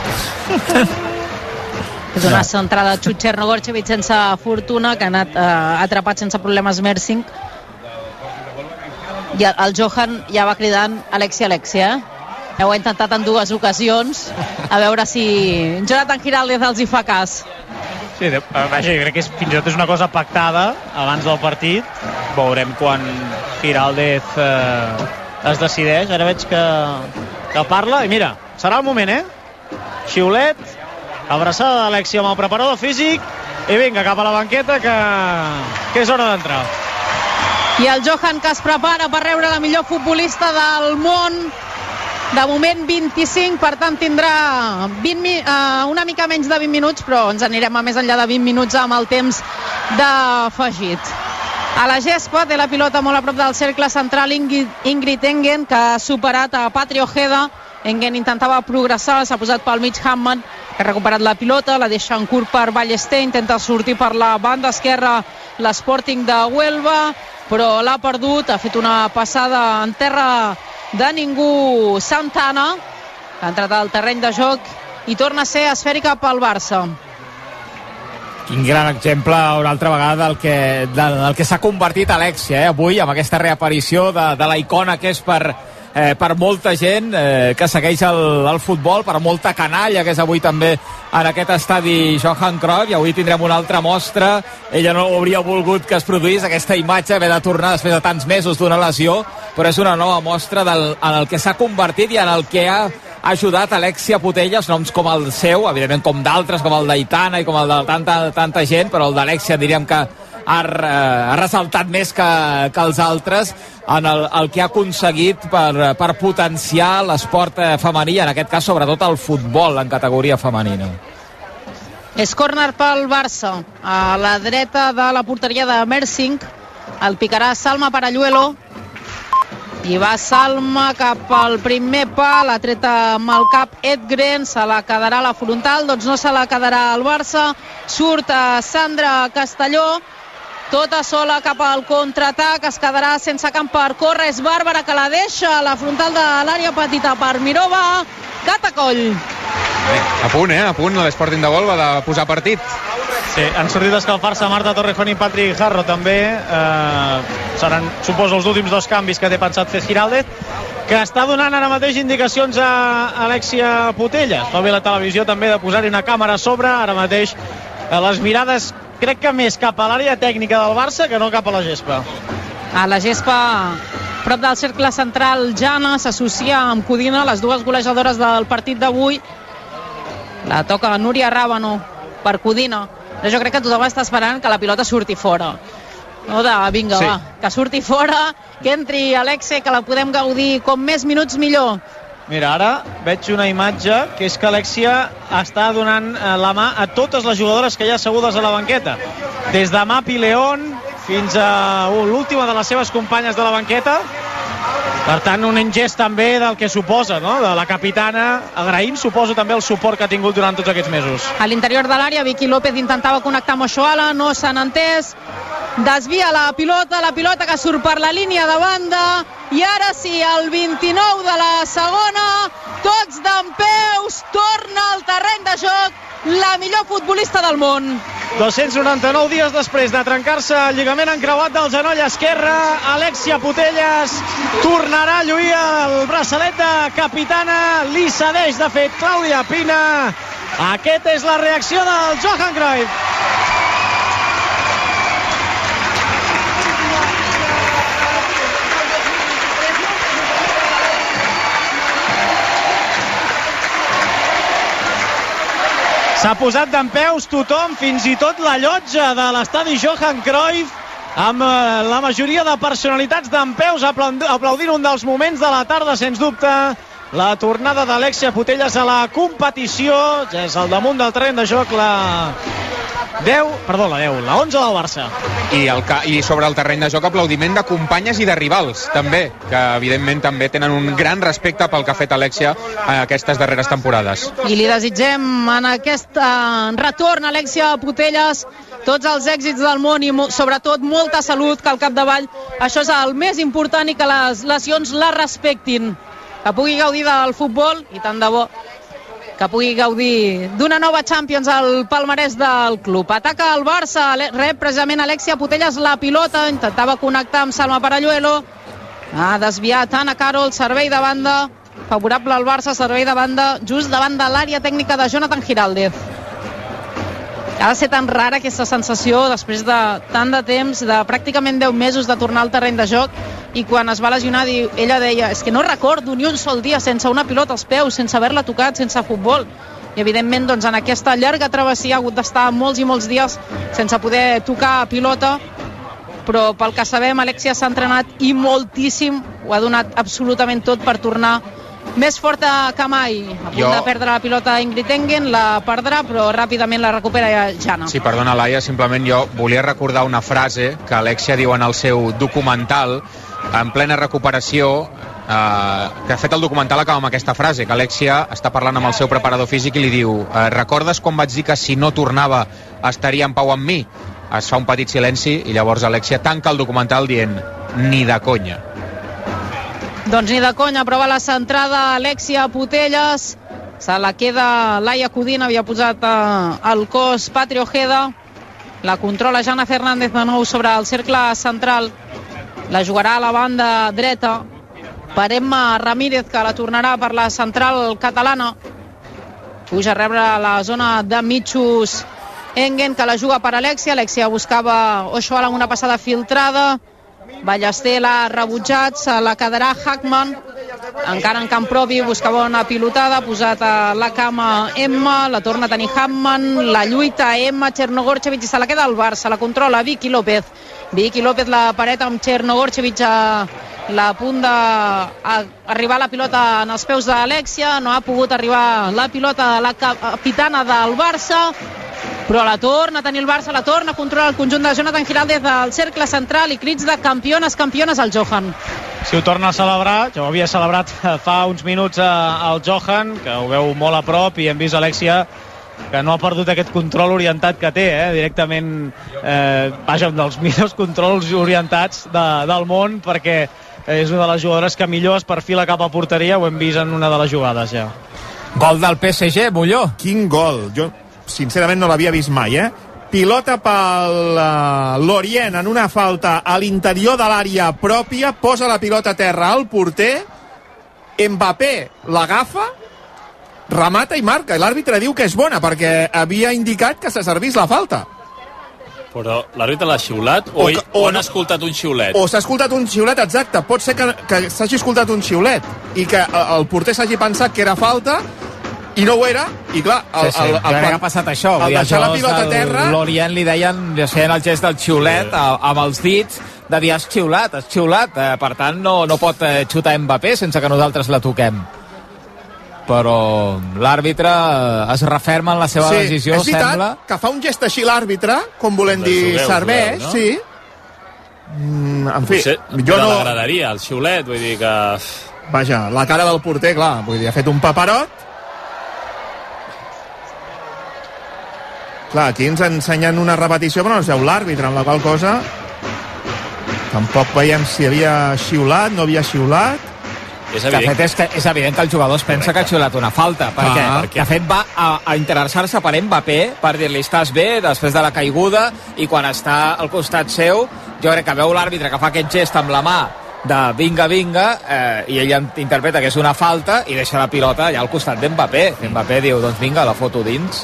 És una centrada de Chucherno Gorcevic sense fortuna, que ha anat eh, atrapat sense problemes Mersing. I el, el Johan ja va cridant Alexia, Alexia, eh? Ja ho ha intentat en dues ocasions, a veure si Jonathan Giraldez els hi fa cas. Sí, de, eh, vaja, jo crec que és, fins i tot és una cosa pactada abans del partit. Veurem quan Giraldez eh, es decideix. Ara veig que, que parla i mira, serà el moment, eh? Xiulet, abraçada d'Alexia amb el preparador físic i vinga, cap a la banqueta que, que és hora d'entrar. I el Johan, que es prepara per rebre la millor futbolista del món. De moment vint-i-cinc, per tant tindrà vint, uh, una mica menys de vint minuts, però ens anirem a més enllà de vint minuts amb el temps d'afegit. A la gespa té la pilota molt a prop del cercle central Ingrid, Ingrid Engen, que ha superat a Patri Ojeda. Engen intentava progressar, s'ha posat pel mig Hammond, que ha recuperat la pilota, la deixa en curt per Ballester, intenta sortir per la banda esquerra l'Sporting de Huelva, però l'ha perdut, ha fet una passada en terra de ningú. Santana, que ha entrat al terreny de joc i torna a ser esfèrica pel Barça. Quin gran exemple una altra vegada del que, del, del que s'ha convertit Alexia, eh, avui, amb aquesta reaparició de, de la icona que és per, eh, per molta gent eh, que segueix el, el futbol, per molta canalla que és avui també en aquest estadi Johan Cruyff, i avui tindrem una altra mostra. Ella no hauria volgut que es produís aquesta imatge, haver de tornar després de tants mesos d'una lesió, però és una nova mostra del, en el que s'ha convertit i en el que ha ajudat Alexia Putellas, noms com el seu, evidentment com d'altres, com el d'Aitana i com el de tanta, tanta gent, però el d'Alexia diríem que ha, ha ressaltat més que, que els altres en el, el que ha aconseguit per, per potenciar l'esport femení, en aquest cas sobretot el futbol en categoria femenina. És córner pel Barça, a la dreta de la porteria de Mersing. El picarà Salma Paralluelo i va Salma cap al primer pal, ha tret amb el cap Edgren, se la quedarà a la frontal, doncs no se la quedarà el Barça, surt a Sandra Castelló, tota sola cap al contraatac, es quedarà sense camp per córrer, és Bàrbara que la deixa a la frontal de l'àrea petita per Mirova, Catacoll. A punt, eh? A punt, l'Sporting de Huelva de posar partit. Sí, han sortit a escalfar-se Marta Torrejón i Patrick Harro també. Eh, seran, suposo, els últims dos canvis que té pensat fer Giraldez, que està donant ara mateix indicacions a Alexia Putellas. Fa bé la televisió també de posar-hi una càmera a sobre. Ara mateix eh, les mirades crec que més cap a l'àrea tècnica del Barça que no cap a la gespa. A la gespa, prop del cercle central, Jana s'associa amb Codina, les dues golejadores del partit d'avui. La toca Núria Rábano per Codina. Jo crec que tothom està esperant que la pilota surti fora. No, de, vinga, sí. va, que surti fora, que entri Alexia, que la podem gaudir com més minuts millor. Mira, ara veig una imatge que és que Alexia està donant la mà a totes les jugadores que hi ha assegudes a la banqueta. Des de Mapi León fins a uh, l'última de les seves companyes de la banqueta. Per tant, un gest també del que suposa, no?, de la capitana, agraint, suposo, també el suport que ha tingut durant tots aquests mesos. A l'interior de l'àrea, Vicky López intentava connectar amb Oshoala, no s'han entès, desvia la pilota, la pilota que surt per la línia de banda, i ara sí, el vint-i-nou de la segona, tots dempeus, torna al terreny de joc la millor futbolista del món. dos-cents noranta-nou dies després de trencar-se el lligament encreuat del genoll esquerre, Alexia Putellas tornarà a lluir el braçalet de capitana, li cedeix de fet Clàudia Pina. Aquesta és la reacció del Johan Cruyff. S'ha posat dempeus tothom, fins i tot la llotja de l'estadi Johan Cruyff, amb la majoria de personalitats dempeus aplaudint un dels moments de la tarda, sens dubte. La tornada d'Alexia Putellas a la competició, ja és al damunt del terreny de joc la deu, perdó, la deu, la onze del Barça. I, el, I sobre el terreny de joc aplaudiment de companyes i de rivals, també, que evidentment també tenen un gran respecte pel que ha fet Alexia aquestes darreres temporades. I li desitgem en aquest uh, retorn, Alexia Putellas, tots els èxits del món i sobretot molta salut, que al capdavall això és el més important i que les lesions la respectin. Que pugui gaudir del futbol i tant de bo que pugui gaudir d'una nova Champions al palmarès del club. Ataca el Barça, rep precisament Alexia Putellas la pilota, intentava connectar amb Salma Paralluelo, ha desviat Anna Carol, servei de banda favorable al Barça, servei de banda just davant de l'àrea tècnica de Jonathan Giraldez. Ha de ser tan rara aquesta sensació després de tant de temps, de pràcticament deu mesos de tornar al terreny de joc, i quan es va lesionar ella deia, és que no recordo ni un sol dia sense una pilota als peus, sense haver-la tocat, sense futbol. I evidentment doncs, en aquesta llarga travessia ha hagut d'estar molts i molts dies sense poder tocar pilota, però pel que sabem Alexia s'ha entrenat i moltíssim, ho ha donat absolutament tot per tornar més forta que mai. A punt jo... de perdre la pilota Ingrid Engen, la perdrà, però ràpidament la recupera Jana. Sí, perdona, Laia, simplement jo volia recordar una frase que Alexia diu en el seu documental, en plena recuperació, eh, que ha fet el documental acaba amb aquesta frase, que Alexia està parlant amb el seu preparador físic i li diu, eh, recordes quan vaig dir que si no tornava estaria en pau amb mi? Es fa un petit silenci i llavors Alexia tanca el documental dient, ni de conya. Doncs ni de conya, prova la centrada Alexia Putellas, se la queda Laia Codina, havia posat eh, el cos Patri Ojeda, la controla Jana Fernández de nou sobre el cercle central, la jugarà a la banda dreta per Emma Ramírez, que la tornarà per la central catalana, puja a rebre la zona de mitjos Engen, que la juga per Alexia. Alexia buscava Oshoala amb una passada filtrada, Ballester l'ha rebutjat, se la quedarà Hackman, encara en camp propi, buscava una pilotada, ha posat a la cama Emma, la torna a tenir Hammond, la lluita Emma, Chernogorcevic, i se la queda al Barça, la controla Vicky López. Vicky López la paret amb Chernogorcevic a la punt d'arribar la pilota en els peus d'Alexia, no ha pogut arribar la pilota de la capitana del Barça, però la torna a tenir el Barça, la torna a controlar el conjunt de Jonathan Giraldez del cercle central i crits de campiones, campiones al Johan. Si ho torna a celebrar, ja ho havia celebrat fa uns minuts al Johan, que ho veu molt a prop, i hem vist Alexia que no ha perdut aquest control orientat que té, eh? directament, eh, vaja, un dels millors controls orientats de, del món, perquè és una de les jugadores que millor es perfila cap a porteria, ho hem vist en una de les jugades ja. Gol del P S G, Molló. Quin gol, jo sincerament no l'havia vist mai, eh? Pilota pel uh, Lorient en una falta a l'interior de l'àrea pròpia, posa la pilota a terra al porter, Mbappé l'agafa, remata i marca, i l'àrbitre diu que és bona perquè havia indicat que se servís la falta. Però l'àrbitre l'ha xiulat o, o, que, o, o han escoltat un xiulet? O s'ha escoltat un xiulet, exacte. Pot ser que, que s'hagi escoltat un xiulet i que el porter s'hagi pensat que era falta i no ho era, i clar el, sí, sí. el, el, el, ha passat això, al deixar la pilota a terra l'Orient li deien, ja feien el gest del xiulet sí. amb els dits de dir has xiulat, has xiulat, eh, per tant no, no pot eh, xutar Mbappé sense que nosaltres la toquem, però l'àrbitre es referma en la seva sí, decisió, és veritat sembla que fa un gest així l'àrbitre, com volem dir jugueu, serveix, jugueu, no? sí mm, en fi, potser, jo no l'agradaria el xiulet, vull dir que vaja, la cara del porter, clar, vull dir, ha fet un paperot. Clar, aquí ens ensenyen una repetició, però no es veu l'àrbitre, en la qual cosa tampoc veiem si havia xiulat, no havia xiulat. És evident. De fet, és, que és evident que el jugador es pensa Correcte. que ha xiulat una falta, perquè, ah, perquè de fet va a, a interessar-se per Mbappé, per dir-li estàs bé, després de la caiguda, i quan està al costat seu, jo crec que veu l'àrbitre que fa aquest gest amb la mà de vinga, vinga, eh, i ell interpreta que és una falta i deixa la pilota allà al costat d'Mbappé. Mbappé diu, doncs vinga, la foto dins.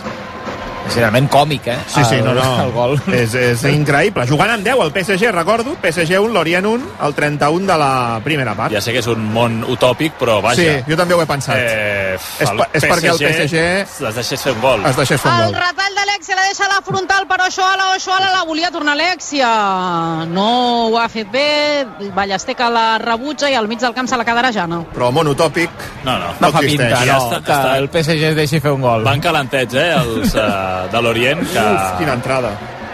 És realment còmic, eh? Sí, sí, el, no, no. El gol. És, és increïble. Jugant amb deu el P S G, recordo. P S G un, Lorient un, el trenta-un de la primera part. Ja sé que és un món utòpic, però vaja. Sí, jo també ho he pensat. Eh, és, és perquè el P S G... Es deixés fer un gol. Es deixés fer un el gol. El retall d'Alexia la deixa a la frontal per Oshoala. Oshoala la volia tornar Alexia. No ho ha fet bé. Ballester que la rebutja i al mig del camp se la quedarà Jana. Però el món utòpic no, no, no, no fa pinta, no, ja està, que està... el P S G es deixi fer un gol. Van calentets, eh, els uh, de l'Orient. Que... Uf, quina entrada.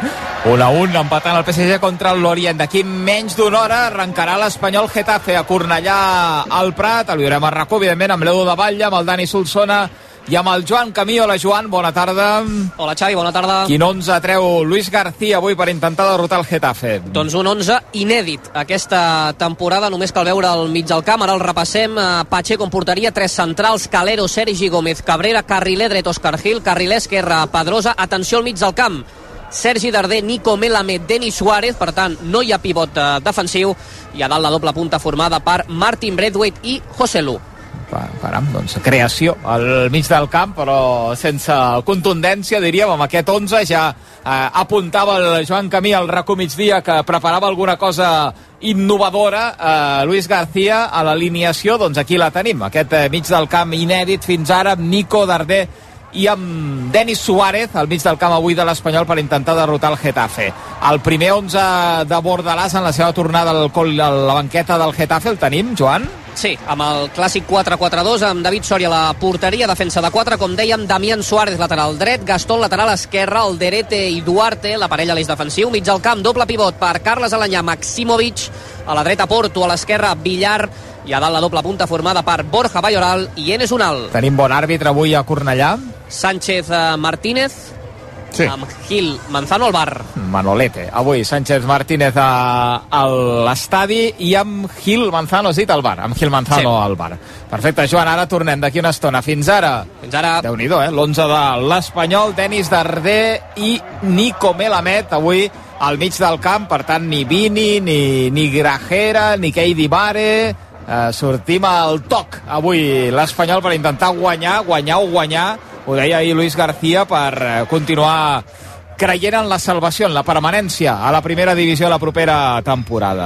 un a un, empatant el P S G contra l'Orient. D'aquí menys d'una hora arrencarà l'Espanyol Getafe a Cornellà al Prat. El viurem a RAC1, evidentment, amb l'Edu de Batlle, amb el Dani Solsona i amb el Joan Camí. Hola, Joan, bona tarda. Hola, Xavi, bona tarda. Quin onze treu Luis García avui per intentar derrotar el Getafe? Doncs un onze inèdit aquesta temporada, només cal veure al mig del camp. Ara el repassem. Pacheco en porteria, tres centrals, Calero, Sergi Gómez, Cabrera, carriler dret Òscar Gil, carriler esquerre Pedrosa. Atenció al mig del camp, Sergi Darder, Nico Melamed, Denis Suárez, per tant no hi ha pivot eh, defensiu, i a dalt la doble punta formada per Martin Braithwaite i José Lu. Caram, doncs creació al mig del camp, però sense contundència, diríem. Amb aquest onze ja eh, apuntava el Joan Camí al RAC1 migdia que preparava alguna cosa innovadora. eh, Luis García a l'alineació, doncs aquí la tenim, aquest eh, mig del camp inèdit fins ara, amb Nico Darder i amb Denis Suárez al mig del camp avui de l'Espanyol per intentar derrotar el Getafe. El primer onze de Bordalàs en la seva tornada al col, a la banqueta del Getafe, el tenim, Joan? Sí, amb el clàssic quatre quatre dos, amb David Soria a la porteria, defensa de quatre, com dèiem, Damián Suárez lateral dret, Gastón lateral esquerre, Alderete i Duarte, la parella a l'eix defensiu, mig del camp, doble pivot per Carles Alanyà, Maximovic, a la dreta Porto, a l'esquerra Villar, i a dalt la doble punta formada per Borja Mayoral i Enes Unal. Tenim bon àrbitre avui a Cornellà. Sánchez Martínez, sí. amb Gil Manzano al bar. Manolete. Avui Sánchez Martínez a, a l'estadi i amb Gil Manzano, has dit, al bar. Amb Gil Manzano sí. al bar. Perfecte, Joan, ara tornem d'aquí una estona. Fins ara. Fins ara. Déu-n'hi-do, eh? l'onze de l'Espanyol, Denis Darder i Nico Melamed, avui al mig del camp, per tant, ni Vini, ni, ni Grajera, ni Keidi Bare. Uh, sortim al toc avui l'Espanyol per intentar guanyar, guanyar o guanyar, ho deia ahir Luis García, per uh, continuar creient en la salvació, en la permanència a la primera divisió la propera temporada.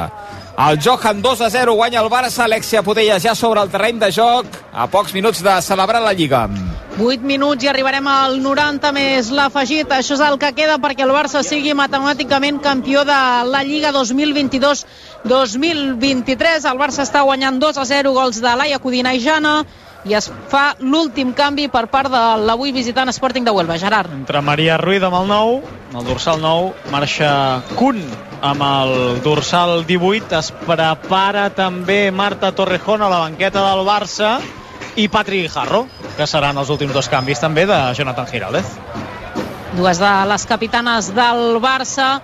El Johan dos a zero, guanya el Barça, Alexia Putellas ja sobre el terreny de joc, a pocs minuts de celebrar la Lliga. vuit minuts i arribarem al noranta més l'afegit. Això és el que queda perquè el Barça sigui matemàticament campió de la Lliga dos mil vint-i-dos dos mil vint-i-tres. El Barça està guanyant dos a zero, gols de Laia Codina i Jana, i es fa l'últim canvi per part de l'avui visitant Sporting de Huelva. Gerard. Entre Maria Ruiz amb el nou, el dorsal nou, marxa Kun amb el dorsal divuit, es prepara també Marta Torrejón a la banqueta del Barça i Patri Guijarro, que seran els últims dos canvis també de Jonathan Giraldez. Dues de les capitanes del Barça.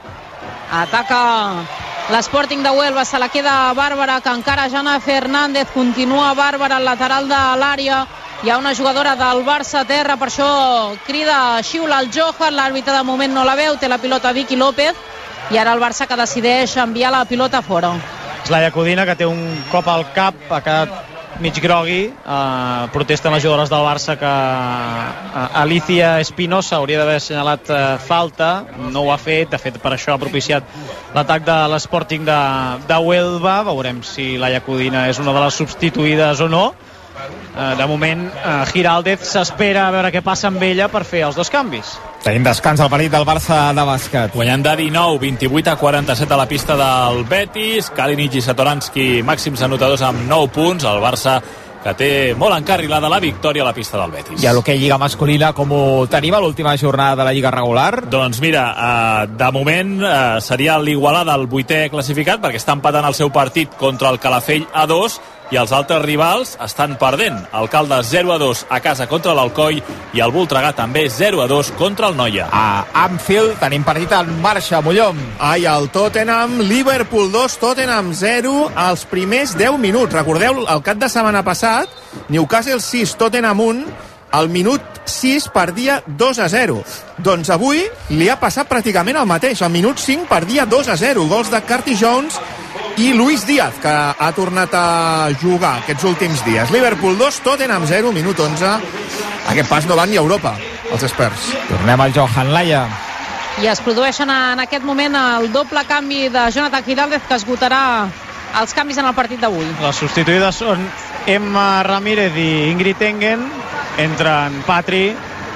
Ataca l'Sporting de Huelva, se la queda Bàrbara, que encara Jana Fernández, continua Bàrbara al lateral de l'àrea. Hi ha una jugadora del Barça a terra, per això crida, xiula el Johan, l'àrbitre de moment no la veu, té la pilota Vicky López, i ara el Barça que decideix enviar la pilota fora. És Laia Codina, que té un cop al cap, ha quedat mig grogui, eh, protesten les jugadores del Barça que eh, Alicia Espinosa hauria d'haver assenyalat eh, falta, no ho ha fet, de fet per això ha propiciat l'atac de l'Sporting de, de Huelva. Veurem si Laia Codina és una de les substituïdes o no. Eh, de moment eh, Giraldez s'espera a veure què passa amb ella per fer els dos canvis. Tenim descans al partit del Barça de bàsquet. Guanyant de dinou, vint-i-vuit a quaranta-set a la pista del Betis. Kalinic i Satoranski màxims anotadors amb nou punts. El Barça que té molt encarrilada la victòria a la pista del Betis. I a l'hoquei Lliga masculina, com ho tenim a l'última jornada de la Lliga regular? Doncs mira, eh, de moment eh, seria l'Igualada el vuitè classificat, perquè està empatant el seu partit contra el Calafell a dos, i els altres rivals estan perdent. El Caldes zero a dos a casa contra l'Alcoi i el Voltregà també zero a dos contra el Noia. A Anfield tenim partit en marxa, Mollom. Ai, el Tottenham, Liverpool dos, Tottenham zero, als primers deu minuts. Recordeu, el cap de setmana passat, Newcastle sis, Tottenham un, al minut sis perdia dos a zero. Doncs avui li ha passat pràcticament el mateix. Al minut cinc perdia dos a zero. Gols de Curtis Jones i Luis Díaz, que ha tornat a jugar aquests últims dies. Liverpool dos, Tottenham zero, minut onze. Aquest pas no van ni a Europa, els experts. Tornem al Johan, Laia. I es produeixen en aquest moment el doble canvi de Jonathan Giraldez, que esgotarà els canvis en el partit d'avui. Les substituïdes són Emma Ramírez i Ingrid Engen, entren Patri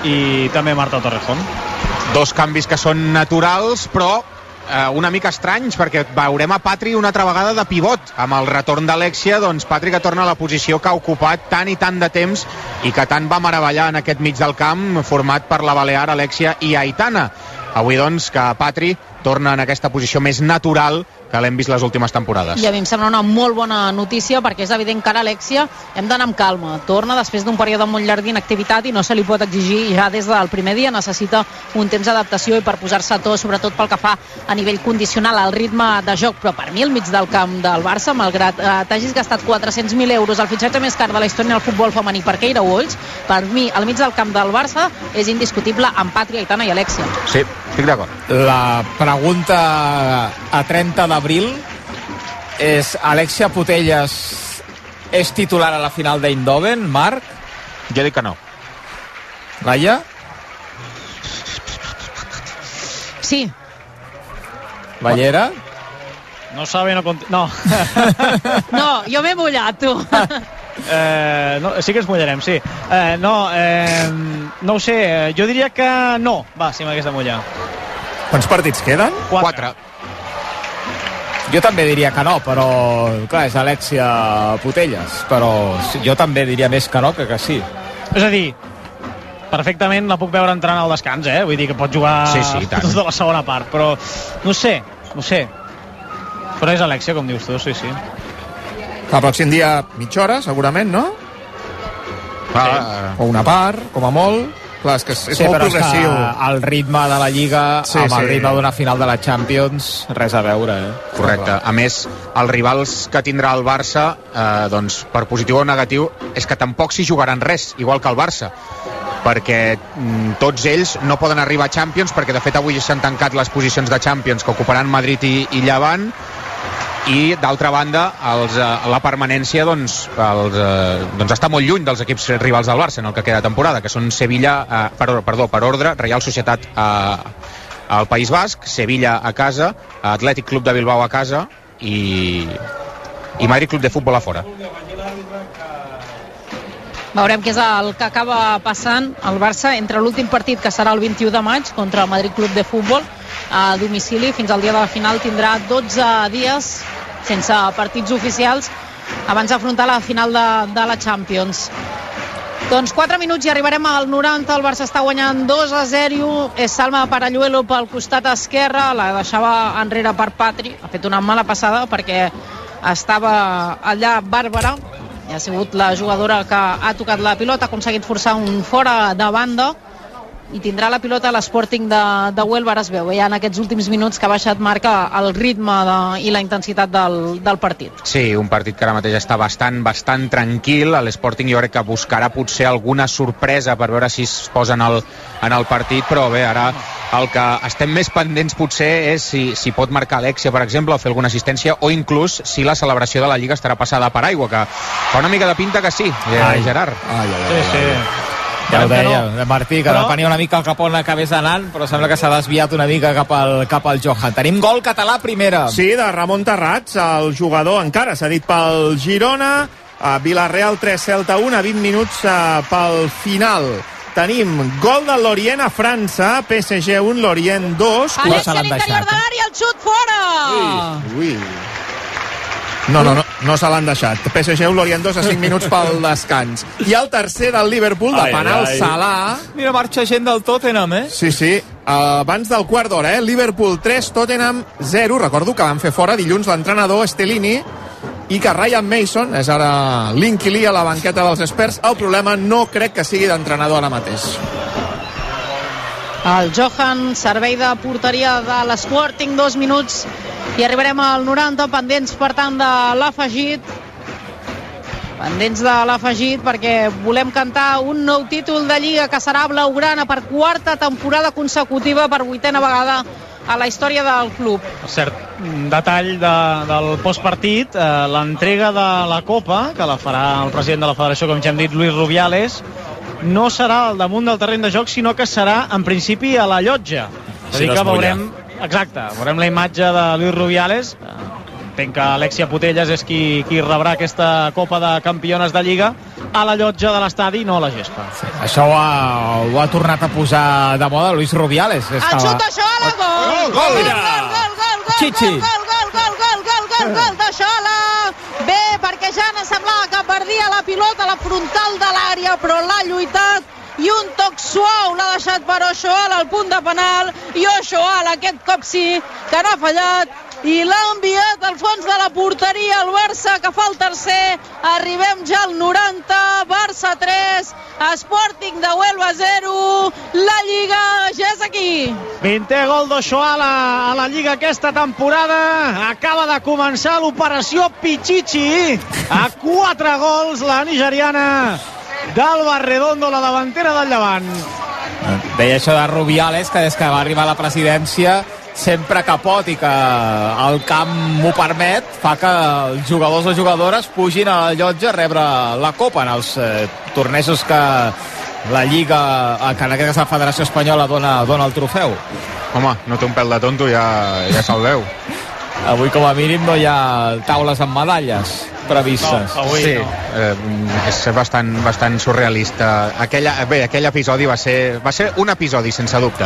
i també Marta Torrejón. Dos canvis que són naturals, però eh, una mica estranys, perquè veurem a Patri una altra vegada de pivot. Amb el retorn d'Alexia, doncs Patri que torna a la posició que ha ocupat tant i tant de temps i que tant va meravellar en aquest mig del camp, format per la balear Alexia i Aitana. Avui, doncs, que Patri torna en aquesta posició més natural que l'hem vist les últimes temporades. I a mi em sembla una molt bona notícia, perquè és evident que ara Alexia hem d'anar amb calma. Torna després d'un període molt llarg d'inactivitat i no se li pot exigir ja des del primer dia. Necessita un temps d'adaptació i per posar-se a to, sobretot pel que fa a nivell condicional al ritme de joc. Però per mi al mig del camp del Barça, malgrat eh, t'hagis gastat quatre-cents mil euros, el fitxatge més car de la història del futbol femení per Keira Walsh, per mi al mig del camp del Barça és indiscutible amb Patri, Aitana i Alexia. Sí, estic d'acord. La pregunta a trenta d'abril és: Alexia Putellas és titular a la final d'Eindhoven, Marc? Jo dic que no. Laia? Sí. Ballera? No sabe, no... No, no jo m'he mullat, tu. Eh, no, sí que ens mullarem, sí. Eh, no, eh, no ho sé, jo diria que no. Va, si m'hagués de mullar. Quants partits queden? Quatre. Jo també diria que no, però clar, és Alexia Putellas, però jo també diria més que no que que sí. És a dir, perfectament la puc veure entrant al descans, eh? Vull dir que pot jugar sí, sí, tota la segona part, però no sé, no sé. Però és Alexia, com dius tu, sí, sí. El pròxim dia mitja hora, segurament, no? Ah, sí. O una part, com a molt. Clar, és que és, és sí, molt però progressiu. És que el ritme de la Lliga sí, amb el sí. ritme d'una final de la Champions, res a veure, eh? Correcte. A més, els rivals que tindrà el Barça, eh, doncs, per positiu o negatiu, és que tampoc s'hi jugaran res, igual que el Barça, perquè mm, tots ells no poden arribar a Champions, perquè de fet avui s'han tancat les posicions de Champions que ocuparan Madrid i, i Llevant, i d'altra banda els, eh, la permanència doncs, els, eh, doncs està molt lluny dels equips rivals del Barça en el que queda temporada, que són Sevilla eh, per, perdó, per ordre, Real Societat eh, al País Basc, Sevilla a casa, Atlètic Club de Bilbao a casa i, i Madrid Club de Futbol a fora. Veurem què és el que acaba passant el Barça entre l'últim partit, que serà el vint-i-u de maig, contra el Madrid Club de Futbol a domicili. Fins al dia de la final tindrà dotze dies sense partits oficials abans d'afrontar la final de, de la Champions. Doncs quatre minuts i arribarem al noranta. El Barça està guanyant dos a zero. És Salma Paralluelo pel costat esquerre, la deixava enrere per Patri. Ha fet una mala passada perquè estava allà Bàrbara i ha sigut la jugadora que ha tocat la pilota, ha aconseguit forçar un fora de banda i tindrà la pilota l'Sporting de, de Huelva. Ara es veu ja en aquests últims minuts que ha baixat marca el ritme de, i la intensitat del, del partit. Sí, un partit que ara mateix està bastant, bastant tranquil. L'Sporting jo crec que buscarà potser alguna sorpresa per veure si es posa en el, en el partit, però bé, ara el que estem més pendents potser és si, si pot marcar Alexia, per exemple, o fer alguna assistència, o inclús si la celebració de la Lliga estarà passada per aigua, que fa una mica de pinta que sí, eh, Gerard. Ai, ai, ai, Sí, sí. Ja ho deia, no. Martí, que Però- depenia una mica cap on acabés anant, però sembla que s'ha desviat una mica cap al, cap al Johan. Tenim gol català primera. Sí, de Ramon Terrats, el jugador encara s'ha dit pel Girona, a Villarreal tres, Celta un, a vint minuts uh, pel final. Tenim gol del Lorient a França, P S G un, Lorient dos. Alexia a l'interior de l'àrea, el xut fora! Ui. No, no, no, no se l'han deixat. P S G un, Lorient dos a cinc minuts pel descans. I el tercer del Liverpool, de Ai, penal ai. Salà. Mira, marxa gent del Tottenham, eh? Sí, sí, abans del quart d'hora, eh? Liverpool tres, Tottenham zero. Recordo que van fer fora dilluns l'entrenador Stellini i que Ryan Mason és ara l'inquilí a la banqueta dels experts. El problema no crec que sigui d'entrenador ara mateix. El Johan, servei de porteria de l'Sporting, dos minuts i arribarem al noranta, pendents per tant de l'afegit. Pendents de l'afegit perquè volem cantar un nou títol de Lliga que serà blaugrana per quarta temporada consecutiva, per vuitena vegada a la història del club. Cert detall de, del postpartit, eh, l'entrega de la Copa, que la farà el president de la federació, com ja hem dit, Luis Rubiales, no serà al damunt del terreny de joc, sinó que serà, en principi, a la llotja. És a Si dir, no que es mulla. veurem, exacte, veurem la imatge de Luis Rubiales. Entenc que Alexia Putellas és qui, qui rebrà aquesta Copa de Campiones de Lliga a la llotja de l'estadi, no a la gespa. Sí, això ho ha, ho ha tornat a posar de moda Luis Rubiales. El xut això a la gol! Gol, gol! Gol, gol, gol, gol, gol, Chichi. gol, gol, gol, gol, gol, gol, gol de Xola! Bé, perquè ja no semblava que perdia la pilota a la frontal de l'àrea, però l'ha lluitat i un toc suau l'ha deixat per Ochoala al punt de penal, i Ochoala aquest cop sí que n'ha fallat i l'ha enviat al fons de la porteria el Barça, que fa el tercer. Arribem ja al noranta, Barça tres, Sporting de Huelva zero, la Lliga ja és aquí. vintè gol d'Ochoala a la Lliga aquesta temporada. Acaba de començar l'operació Pichichi. A quatre gols la nigeriana d'Alba Redondo, la davantera del Llevant. Deia això de Rubiales, que des que va arribar a la presidència sempre que pot i que el camp m'ho permet, fa que els jugadors o jugadores pugin a la llotja a rebre la Copa en els eh, tornejos que la Lliga, que en aquest cas la Federació Espanyola dona, dona el trofeu. Home, no té un pèl de tonto, ja, ja se'l veu. Avui com a mínim no hi ha taules amb medalles previstes. No, avui sí, no. eh, és bastant, bastant surrealista. Aquella, bé, aquell episodi va ser, va ser un episodi, sense dubte.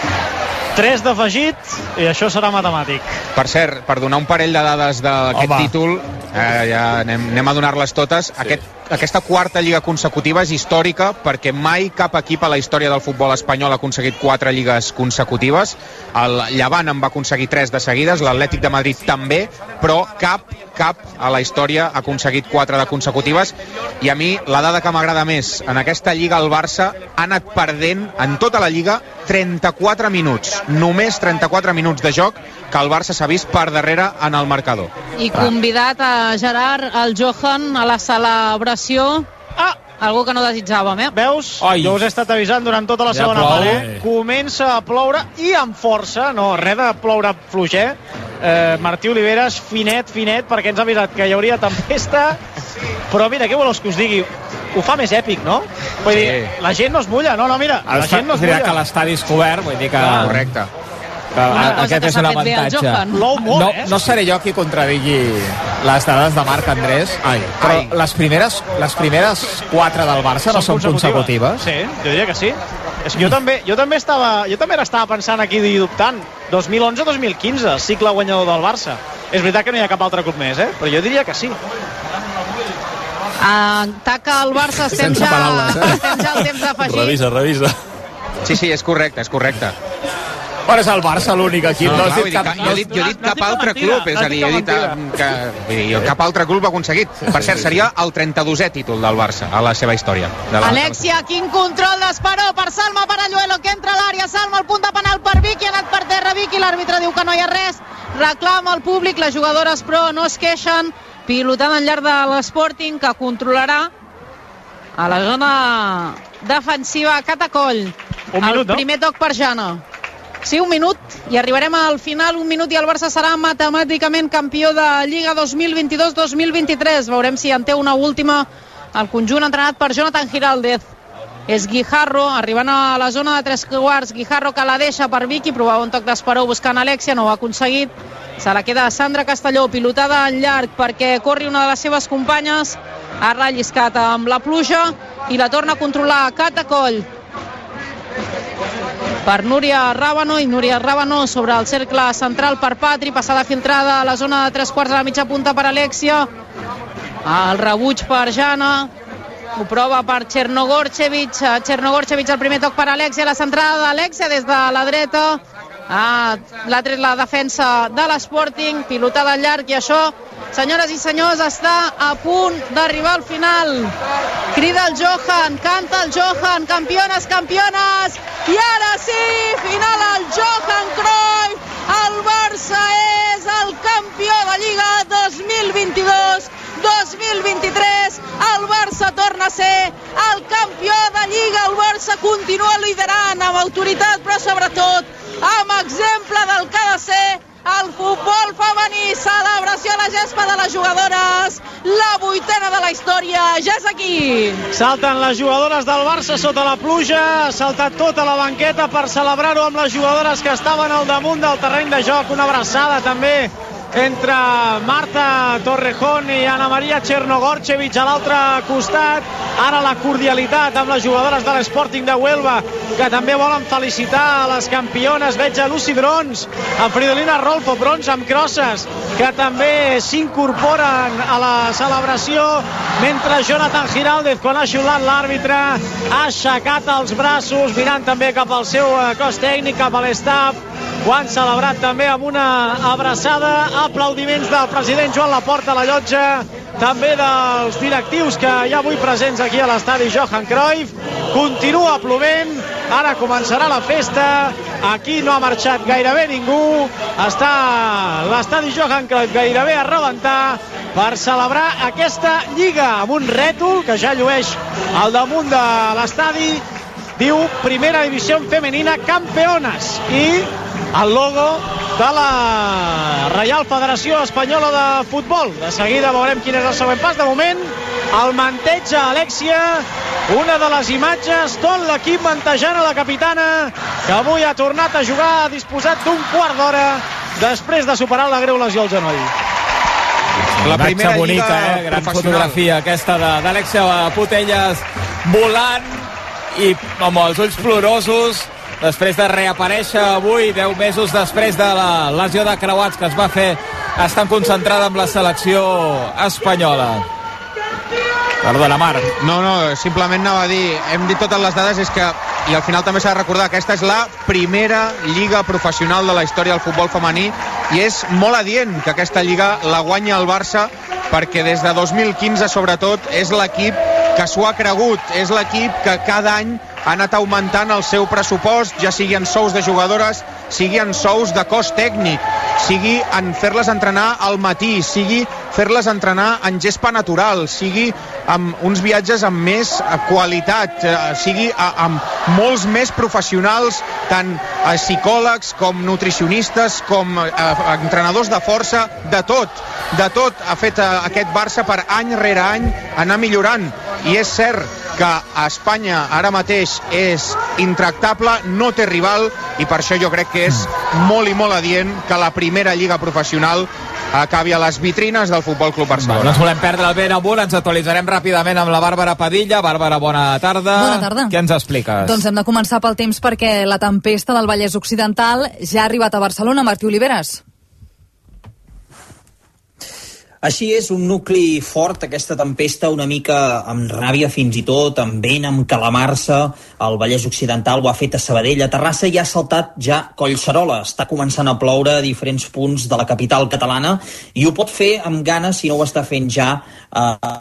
tres d'afegit i això serà matemàtic. Per cert, per donar un parell de dades d'aquest Home. títol, eh, ja anem, anem a donar-les totes. Sí. Aquest, aquesta quarta lliga consecutiva és històrica perquè mai cap equip a la història del futbol espanyol ha aconseguit quatre lligues consecutives. El Llevant en va aconseguir tres de seguides, l'Atlètic de Madrid també, però cap, cap a la història ha aconseguit quatre de consecutives. I a mi la dada que m'agrada més, en aquesta lliga el Barça ha anat perdent en tota la lliga trenta-quatre minuts, només trenta-quatre minuts de joc, que el Barça s'ha vist per darrere en el marcador. I convidat a Gerard, el Johan, a la celebració. Ah, algú que no desitjàvem, eh? Veus? Ai. Jo us he estat avisant durant tota la Ja segona plou. part, eh? Comença a ploure i amb força, no, res de ploure fluixer. Eh, Martí Oliveres, finet, finet, perquè ens ha avisat que hi hauria tempesta. Però mira, què voleu que us digui? Ho fa més èpic, no? Vull Sí. dir, la gent no es mulla, no, no, mira, la gent no es Dirà que mulla. l'estadi és cobert, vull dir que... Clar. Correcte. Una cosa aquest que és s'ha un fet bé el avantatge. Johan. L'ou molt, No, eh? no seré jo qui contradigui les dades de Marc Andrés, Ai, però ai. les primeres, les primeres quatre del Barça no són consecutives. Sí, jo diria que sí. És que jo també, jo també estava, jo també estava pensant aquí i dubtant. dos mil onze dos mil quinze, cicle guanyador del Barça. És veritat que no hi ha cap altre club més, eh? Però jo diria que sí. Ataca el Barça, estem Sense ja, paraules, eh? estem ja al temps d'afegir. Revisa, revisa. Sí, sí, és correcte, és correcte. Però és el Barça l'únic aquí. No, No, no, has vull dit dir, cap... que, jo he dit, jo he dit cap altre club, és a dir, he dit eh, que, vull dir, cap altre club ha aconseguit. Per cert, seria el trenta-dosè títol del Barça a la seva història. De la... Alexia, quin control d'Esperó per Salma Paralluelo, que entra a l'àrea. Salma, el punt de penal per Vicky, ha anat per terra Vicky, l'àrbitre diu que no hi ha res. Reclama el públic, les jugadores però no es queixen. Pilotant al llarg de l'Sporting, que controlarà a la zona defensiva Catacoll. Un minut, el primer toc per Jana. Sí, un minut, i arribarem al final, un minut, i el Barça serà matemàticament campió de Lliga dos mil vint-i-dos dos mil vint-i-tres. Veurem si en té una última el conjunt entrenat per Jonathan Giraldez. És Guijarro, arribant a la zona de tres quarts. Guijarro que la deixa per Vicky, provava un toc d'Esperó buscant Alexia, no ho ha aconseguit. Se la queda Sandra Castelló, pilotada en llarg perquè corri una de les seves companyes. Ha relliscat amb la pluja i la torna a controlar Catacoll per Núria Rábano, i Núria Rábano sobre el cercle central per Patri, passada filtrada a la zona de tres quarts de la mitja punta per Alexia, el rebuig per Jana, ho prova per Chernogorchevich, Chernogorchevich el primer toc per Alexia, la centrada d'Alexia des de la dreta, ah, l'ha tret la defensa de l'Sporting, pilotada al llarg, i això, senyores i senyors, està a punt d'arribar al final. Crida el Johan, canta el Johan, campiones, campiones, i ara sí, final el Johan Cruyff, el Barça és el campió de Lliga dos mil vint-i-dos dos mil vint-i-tres, el Barça torna a ser el campió de Lliga, el Barça continua liderant amb autoritat, però sobretot amb exemple del que ha de ser el futbol femení. Celebració a la gespa de les jugadores, la vuitena de la història ja és aquí. Salten les jugadores del Barça sota la pluja, ha saltat tota la banqueta per celebrar-ho amb les jugadores que estaven al damunt del terreny de joc. Una abraçada també entre Marta Torrejón i Ana Maria Chernogorchevich a l'altre costat. Ara la cordialitat amb les jugadores de l'Sporting de Huelva, que també volen felicitar a les campiones. Veig a Lucy Brons, a Fridolina Rolfo, Brons amb crosses, que també s'incorporen a la celebració, mentre Jonathan Giraldez, quan ha xiulat l'àrbitre, ha aixecat els braços, mirant també cap al seu cos tècnic, cap a l'estaf. Ho han celebrat també amb una abraçada, aplaudiments del president Joan Laporta a la llotja, també dels directius que hi ha avui presents aquí a l'estadi Johan Cruyff. Continua plovent, ara començarà la festa, aquí no ha marxat gairebé ningú, està l'estadi Johan Cruyff gairebé a rebentar per celebrar aquesta Lliga amb un rètol que ja llueix al damunt de l'estadi, diu Primera Divisió Femenina Campeones, i el logo de la Reial Federació Espanyola de Futbol. De seguida veurem quin és el següent pas. De moment, el manteig a Alexia, una de les imatges, tot l'equip mantejant a la capitana, que avui ha tornat a jugar, disposat d'un quart d'hora després de superar la greu lesió al genoll. La primera bonica, lliga eh? Gran fotografia aquesta d'Alexia Putellas volant i amb els ulls plorosos després de reaparèixer avui, deu mesos després de la lesió de creuats que es va fer, estan concentrada amb la selecció espanyola. Perdona, Marc. No, no, simplement anava a dir, hem dit totes les dades, és que, i al final també s'ha de recordar, aquesta és la primera lliga professional de la història del futbol femení, i és molt adient que aquesta lliga la guanya el Barça, perquè des de dos mil quinze, sobretot, és l'equip que s'ho ha cregut, és l'equip que cada any ha anat augmentant el seu pressupost, ja sigui en sous de jugadores, sigui en sous de cos tècnic, sigui en fer-les entrenar al matí, sigui fer-les entrenar en gespa natural, sigui amb uns viatges amb més qualitat, sigui amb molts més professionals, tant psicòlegs com nutricionistes, com entrenadors de força, de tot, de tot ha fet aquest Barça per any rere any anar millorant. I és cert que a Espanya ara mateix és intractable, no té rival, i per això jo crec que és molt i molt adient que la primera lliga professional acabi a les vitrines del Futbol Club Barcelona. No ens volem perdre el ben amunt, ens actualitzarem ràpidament amb la Bàrbara Padilla. Bàrbara, bona tarda. Bona tarda. Què ens expliques? Doncs hem de començar pel temps perquè la tempesta del Vallès Occidental ja ha arribat a Barcelona. Martí Oliveres. Així és, un nucli fort, aquesta tempesta, una mica amb ràbia fins i tot, amb vent, amb calamarsa. El Vallès Occidental ho ha fet a Sabadell, a Terrassa, i ha saltat ja Collserola. Està començant a ploure a diferents punts de la capital catalana i ho pot fer amb ganes si no ho està fent ja eh,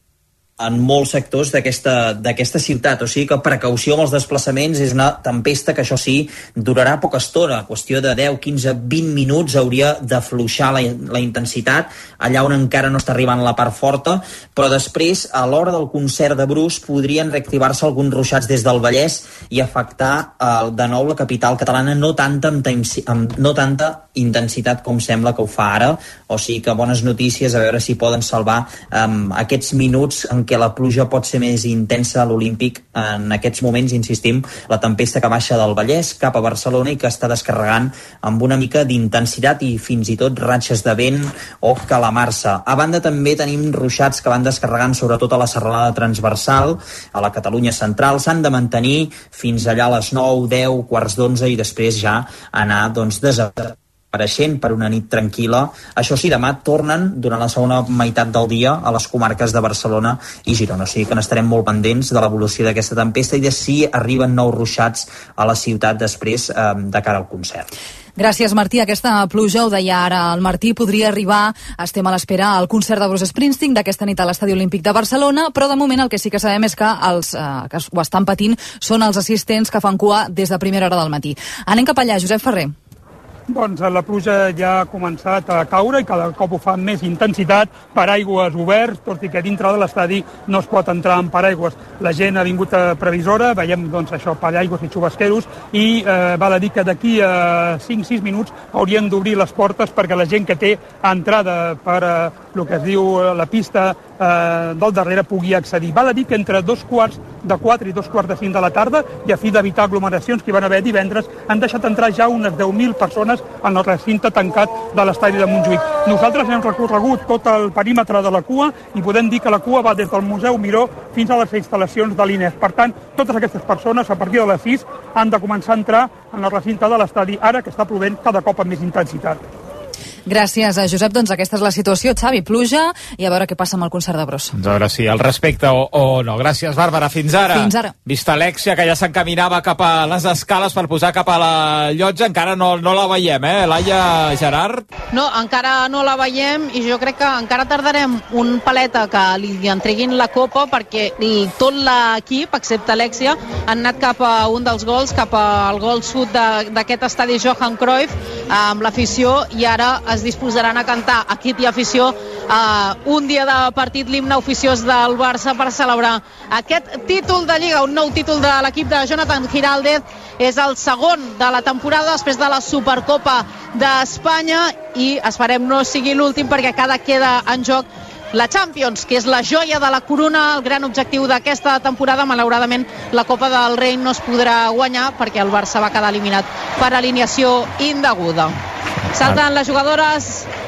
en molts sectors d'aquesta d'aquesta ciutat, o sigui que precaució amb els desplaçaments. És una tempesta que, això sí, durarà poca estona, qüestió de deu, quinze, vint minuts, hauria d'afluixar la, la intensitat allà on encara no està arribant la part forta, però després, a l'hora del concert de Bruce, podrien reactivar-se alguns ruixats des del Vallès i afectar eh, de nou la capital catalana, no tanta, amb, no tanta intensitat com sembla que ho fa ara, o sigui que bones notícies, a veure si poden salvar eh, aquests minuts en que la pluja pot ser més intensa a l'Olímpic. En aquests moments, insistim, la tempesta que baixa del Vallès cap a Barcelona i que està descarregant amb una mica d'intensitat i fins i tot ratxes de vent o calamarsa. A banda, també tenim ruixats que van descarregant sobretot a la serralada transversal, a la Catalunya central. S'han de mantenir fins allà a les nou, deu, quarts d'onze i després ja anar doncs, desapareixent per una nit tranquil·la. Això sí, demà tornen durant la segona meitat del dia a les comarques de Barcelona i Girona, o sigui que n'estarem molt pendents de l'evolució d'aquesta tempesta i de si arriben nous ruixats a la ciutat després eh, de cara al concert. Gràcies, Martí. Aquesta pluja, ho deia ara el Martí, podria arribar, estem a l'espera, al concert de Bruce Springsteen d'aquesta nit a l'Estadi Olímpic de Barcelona, però de moment el que sí que sabem és que els eh, que ho estan patint són els assistents que fan cua des de primera hora del matí. Anem cap allà, Josep Ferrer. Doncs la pluja ja ha començat a caure i cada cop ho fa amb més intensitat, paraigües oberts, tot i que dintre de l'estadi no es pot entrar amb paraigües. La gent ha vingut a previsora, veiem doncs això, paraigües i xubasqueros, i eh, val a dir que d'aquí a cinc sis minuts haurien d'obrir les portes perquè la gent que té entrada per eh, el que es diu la pista eh, del darrere pugui accedir. Val a dir que entre dos quarts de quatre i dos quarts de cinc de la tarda, i a fi d'evitar aglomeracions que hi van haver divendres, han deixat entrar ja unes deu mil persones en el recinte tancat de l'estadi de Montjuïc. Nosaltres hem recorregut tot el perímetre de la cua i podem dir que la cua va des del Museu Miró fins a les instal·lacions de l'I N E S. Per tant, totes aquestes persones, a partir de les sis, han de començar a entrar en el recinte de l'estadi, ara que està plovent cada cop amb més intensitat. Gràcies, Josep. Doncs aquesta és la situació, Xavi, pluja, i a veure què passa amb el concert de Bruce. Doncs a veure si el respecte o, o no. Gràcies, Bàrbara. Fins ara. Fins ara. Vista Alexia, que ja s'encaminava cap a les escales per posar cap a la llotja, encara no, no la veiem, eh? Laia, Gerard? No, encara no la veiem i jo crec que encara tardarem un paleta que li entreguin la copa perquè tot l'equip, excepte Alexia, han anat cap a un dels gols, cap al gol sud d'aquest estadi Johan Cruyff, amb l'afició, i ara es disposaran a cantar, equip i afició, uh, un dia de partit, l'himne oficiós del Barça per celebrar aquest títol de Lliga, un nou títol de l'equip de Jonathan Giraldez. És el segon de la temporada després de la Supercopa d'Espanya i esperem no sigui l'últim perquè cada queda en joc la Champions, que és la joia de la corona, el gran objectiu d'aquesta temporada. Malauradament la Copa del Rei no es podrà guanyar perquè el Barça va quedar eliminat per alineació indeguda. Salten les jugadores.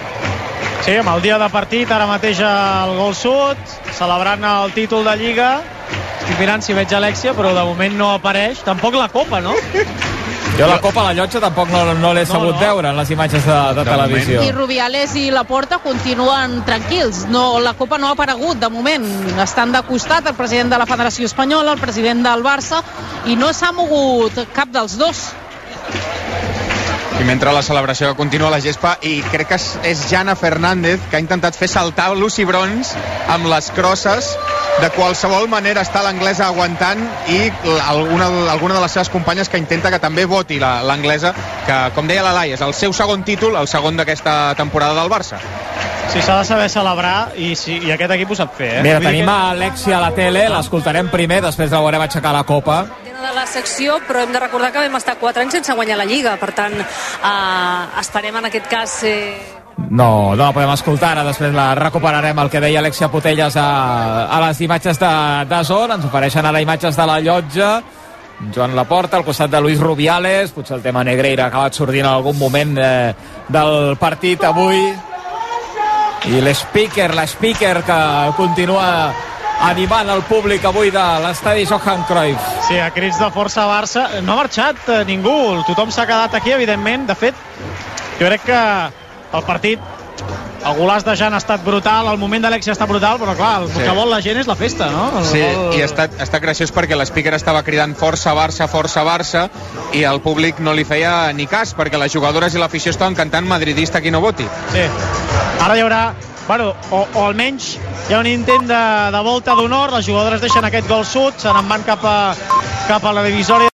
Sí, amb el dia de partit, ara mateix al Gol Sud, celebrant el títol de Lliga. Estic mirant si veig Alexia, però de moment no apareix. Tampoc la Copa, no? Jo la Copa a la llotja tampoc no, no l'he sabut no, no. veure en les imatges de, de, de televisió. I Rubiales i Laporta continuen tranquils. No, la Copa no ha aparegut, de moment. Estan de costat el president de la Federació Espanyola, el president del Barça, i no s'ha mogut cap dels dos. I mentre la celebració continua a la gespa, i crec que és Jana Fernández que ha intentat fer saltar Lucy Bronze amb les crosses. De qualsevol manera està l'anglesa aguantant i alguna, alguna de les seves companyes que intenta que també voti l'anglesa, que, com deia la Laia, és el seu segon títol, el segon d'aquesta temporada del Barça. Sí, s'ha de saber celebrar i, sí, i aquest equip ho sap fer, eh? Mira, tenim a Alexia a la tele, l'escoltarem primer, després la veurem aixecar la copa. De la secció, però hem de recordar que vam estar quatre anys sense guanyar la Lliga, per tant, eh, esperem en aquest cas... Eh... No, no la podem escoltar, ara després la recuperarem, el que deia Alexia Putellas a, a les imatges de, de zona. Ens ofereixen ara imatges de la llotja. Joan Laporta al costat de Luis Rubiales, potser el tema Negreira ha acabat sortint en algun moment eh, del partit avui, i l'speaker, l'speaker que continua animant el públic avui de l'estadi Johan Cruyff. Sí, a crits de força Barça. No ha marxat eh, ningú, tothom s'ha quedat aquí, evidentment. De fet, jo crec que el partit, el golaç de Jan ha estat brutal, el moment d'Alexia està brutal, però clar, el sí. que vol la gent és la festa, no? El sí, vol... i ha estat, ha estat graciós perquè l'speaker estava cridant força Barça, força Barça, i el públic no li feia ni cas, perquè les jugadores i l'afició estaven cantant madridista qui no voti. Sí, ara hi haurà, bueno, o, o almenys hi ha un intent de, de volta d'honor, les jugadores deixen aquest gol sud, se n'en van cap a, cap a la divisòria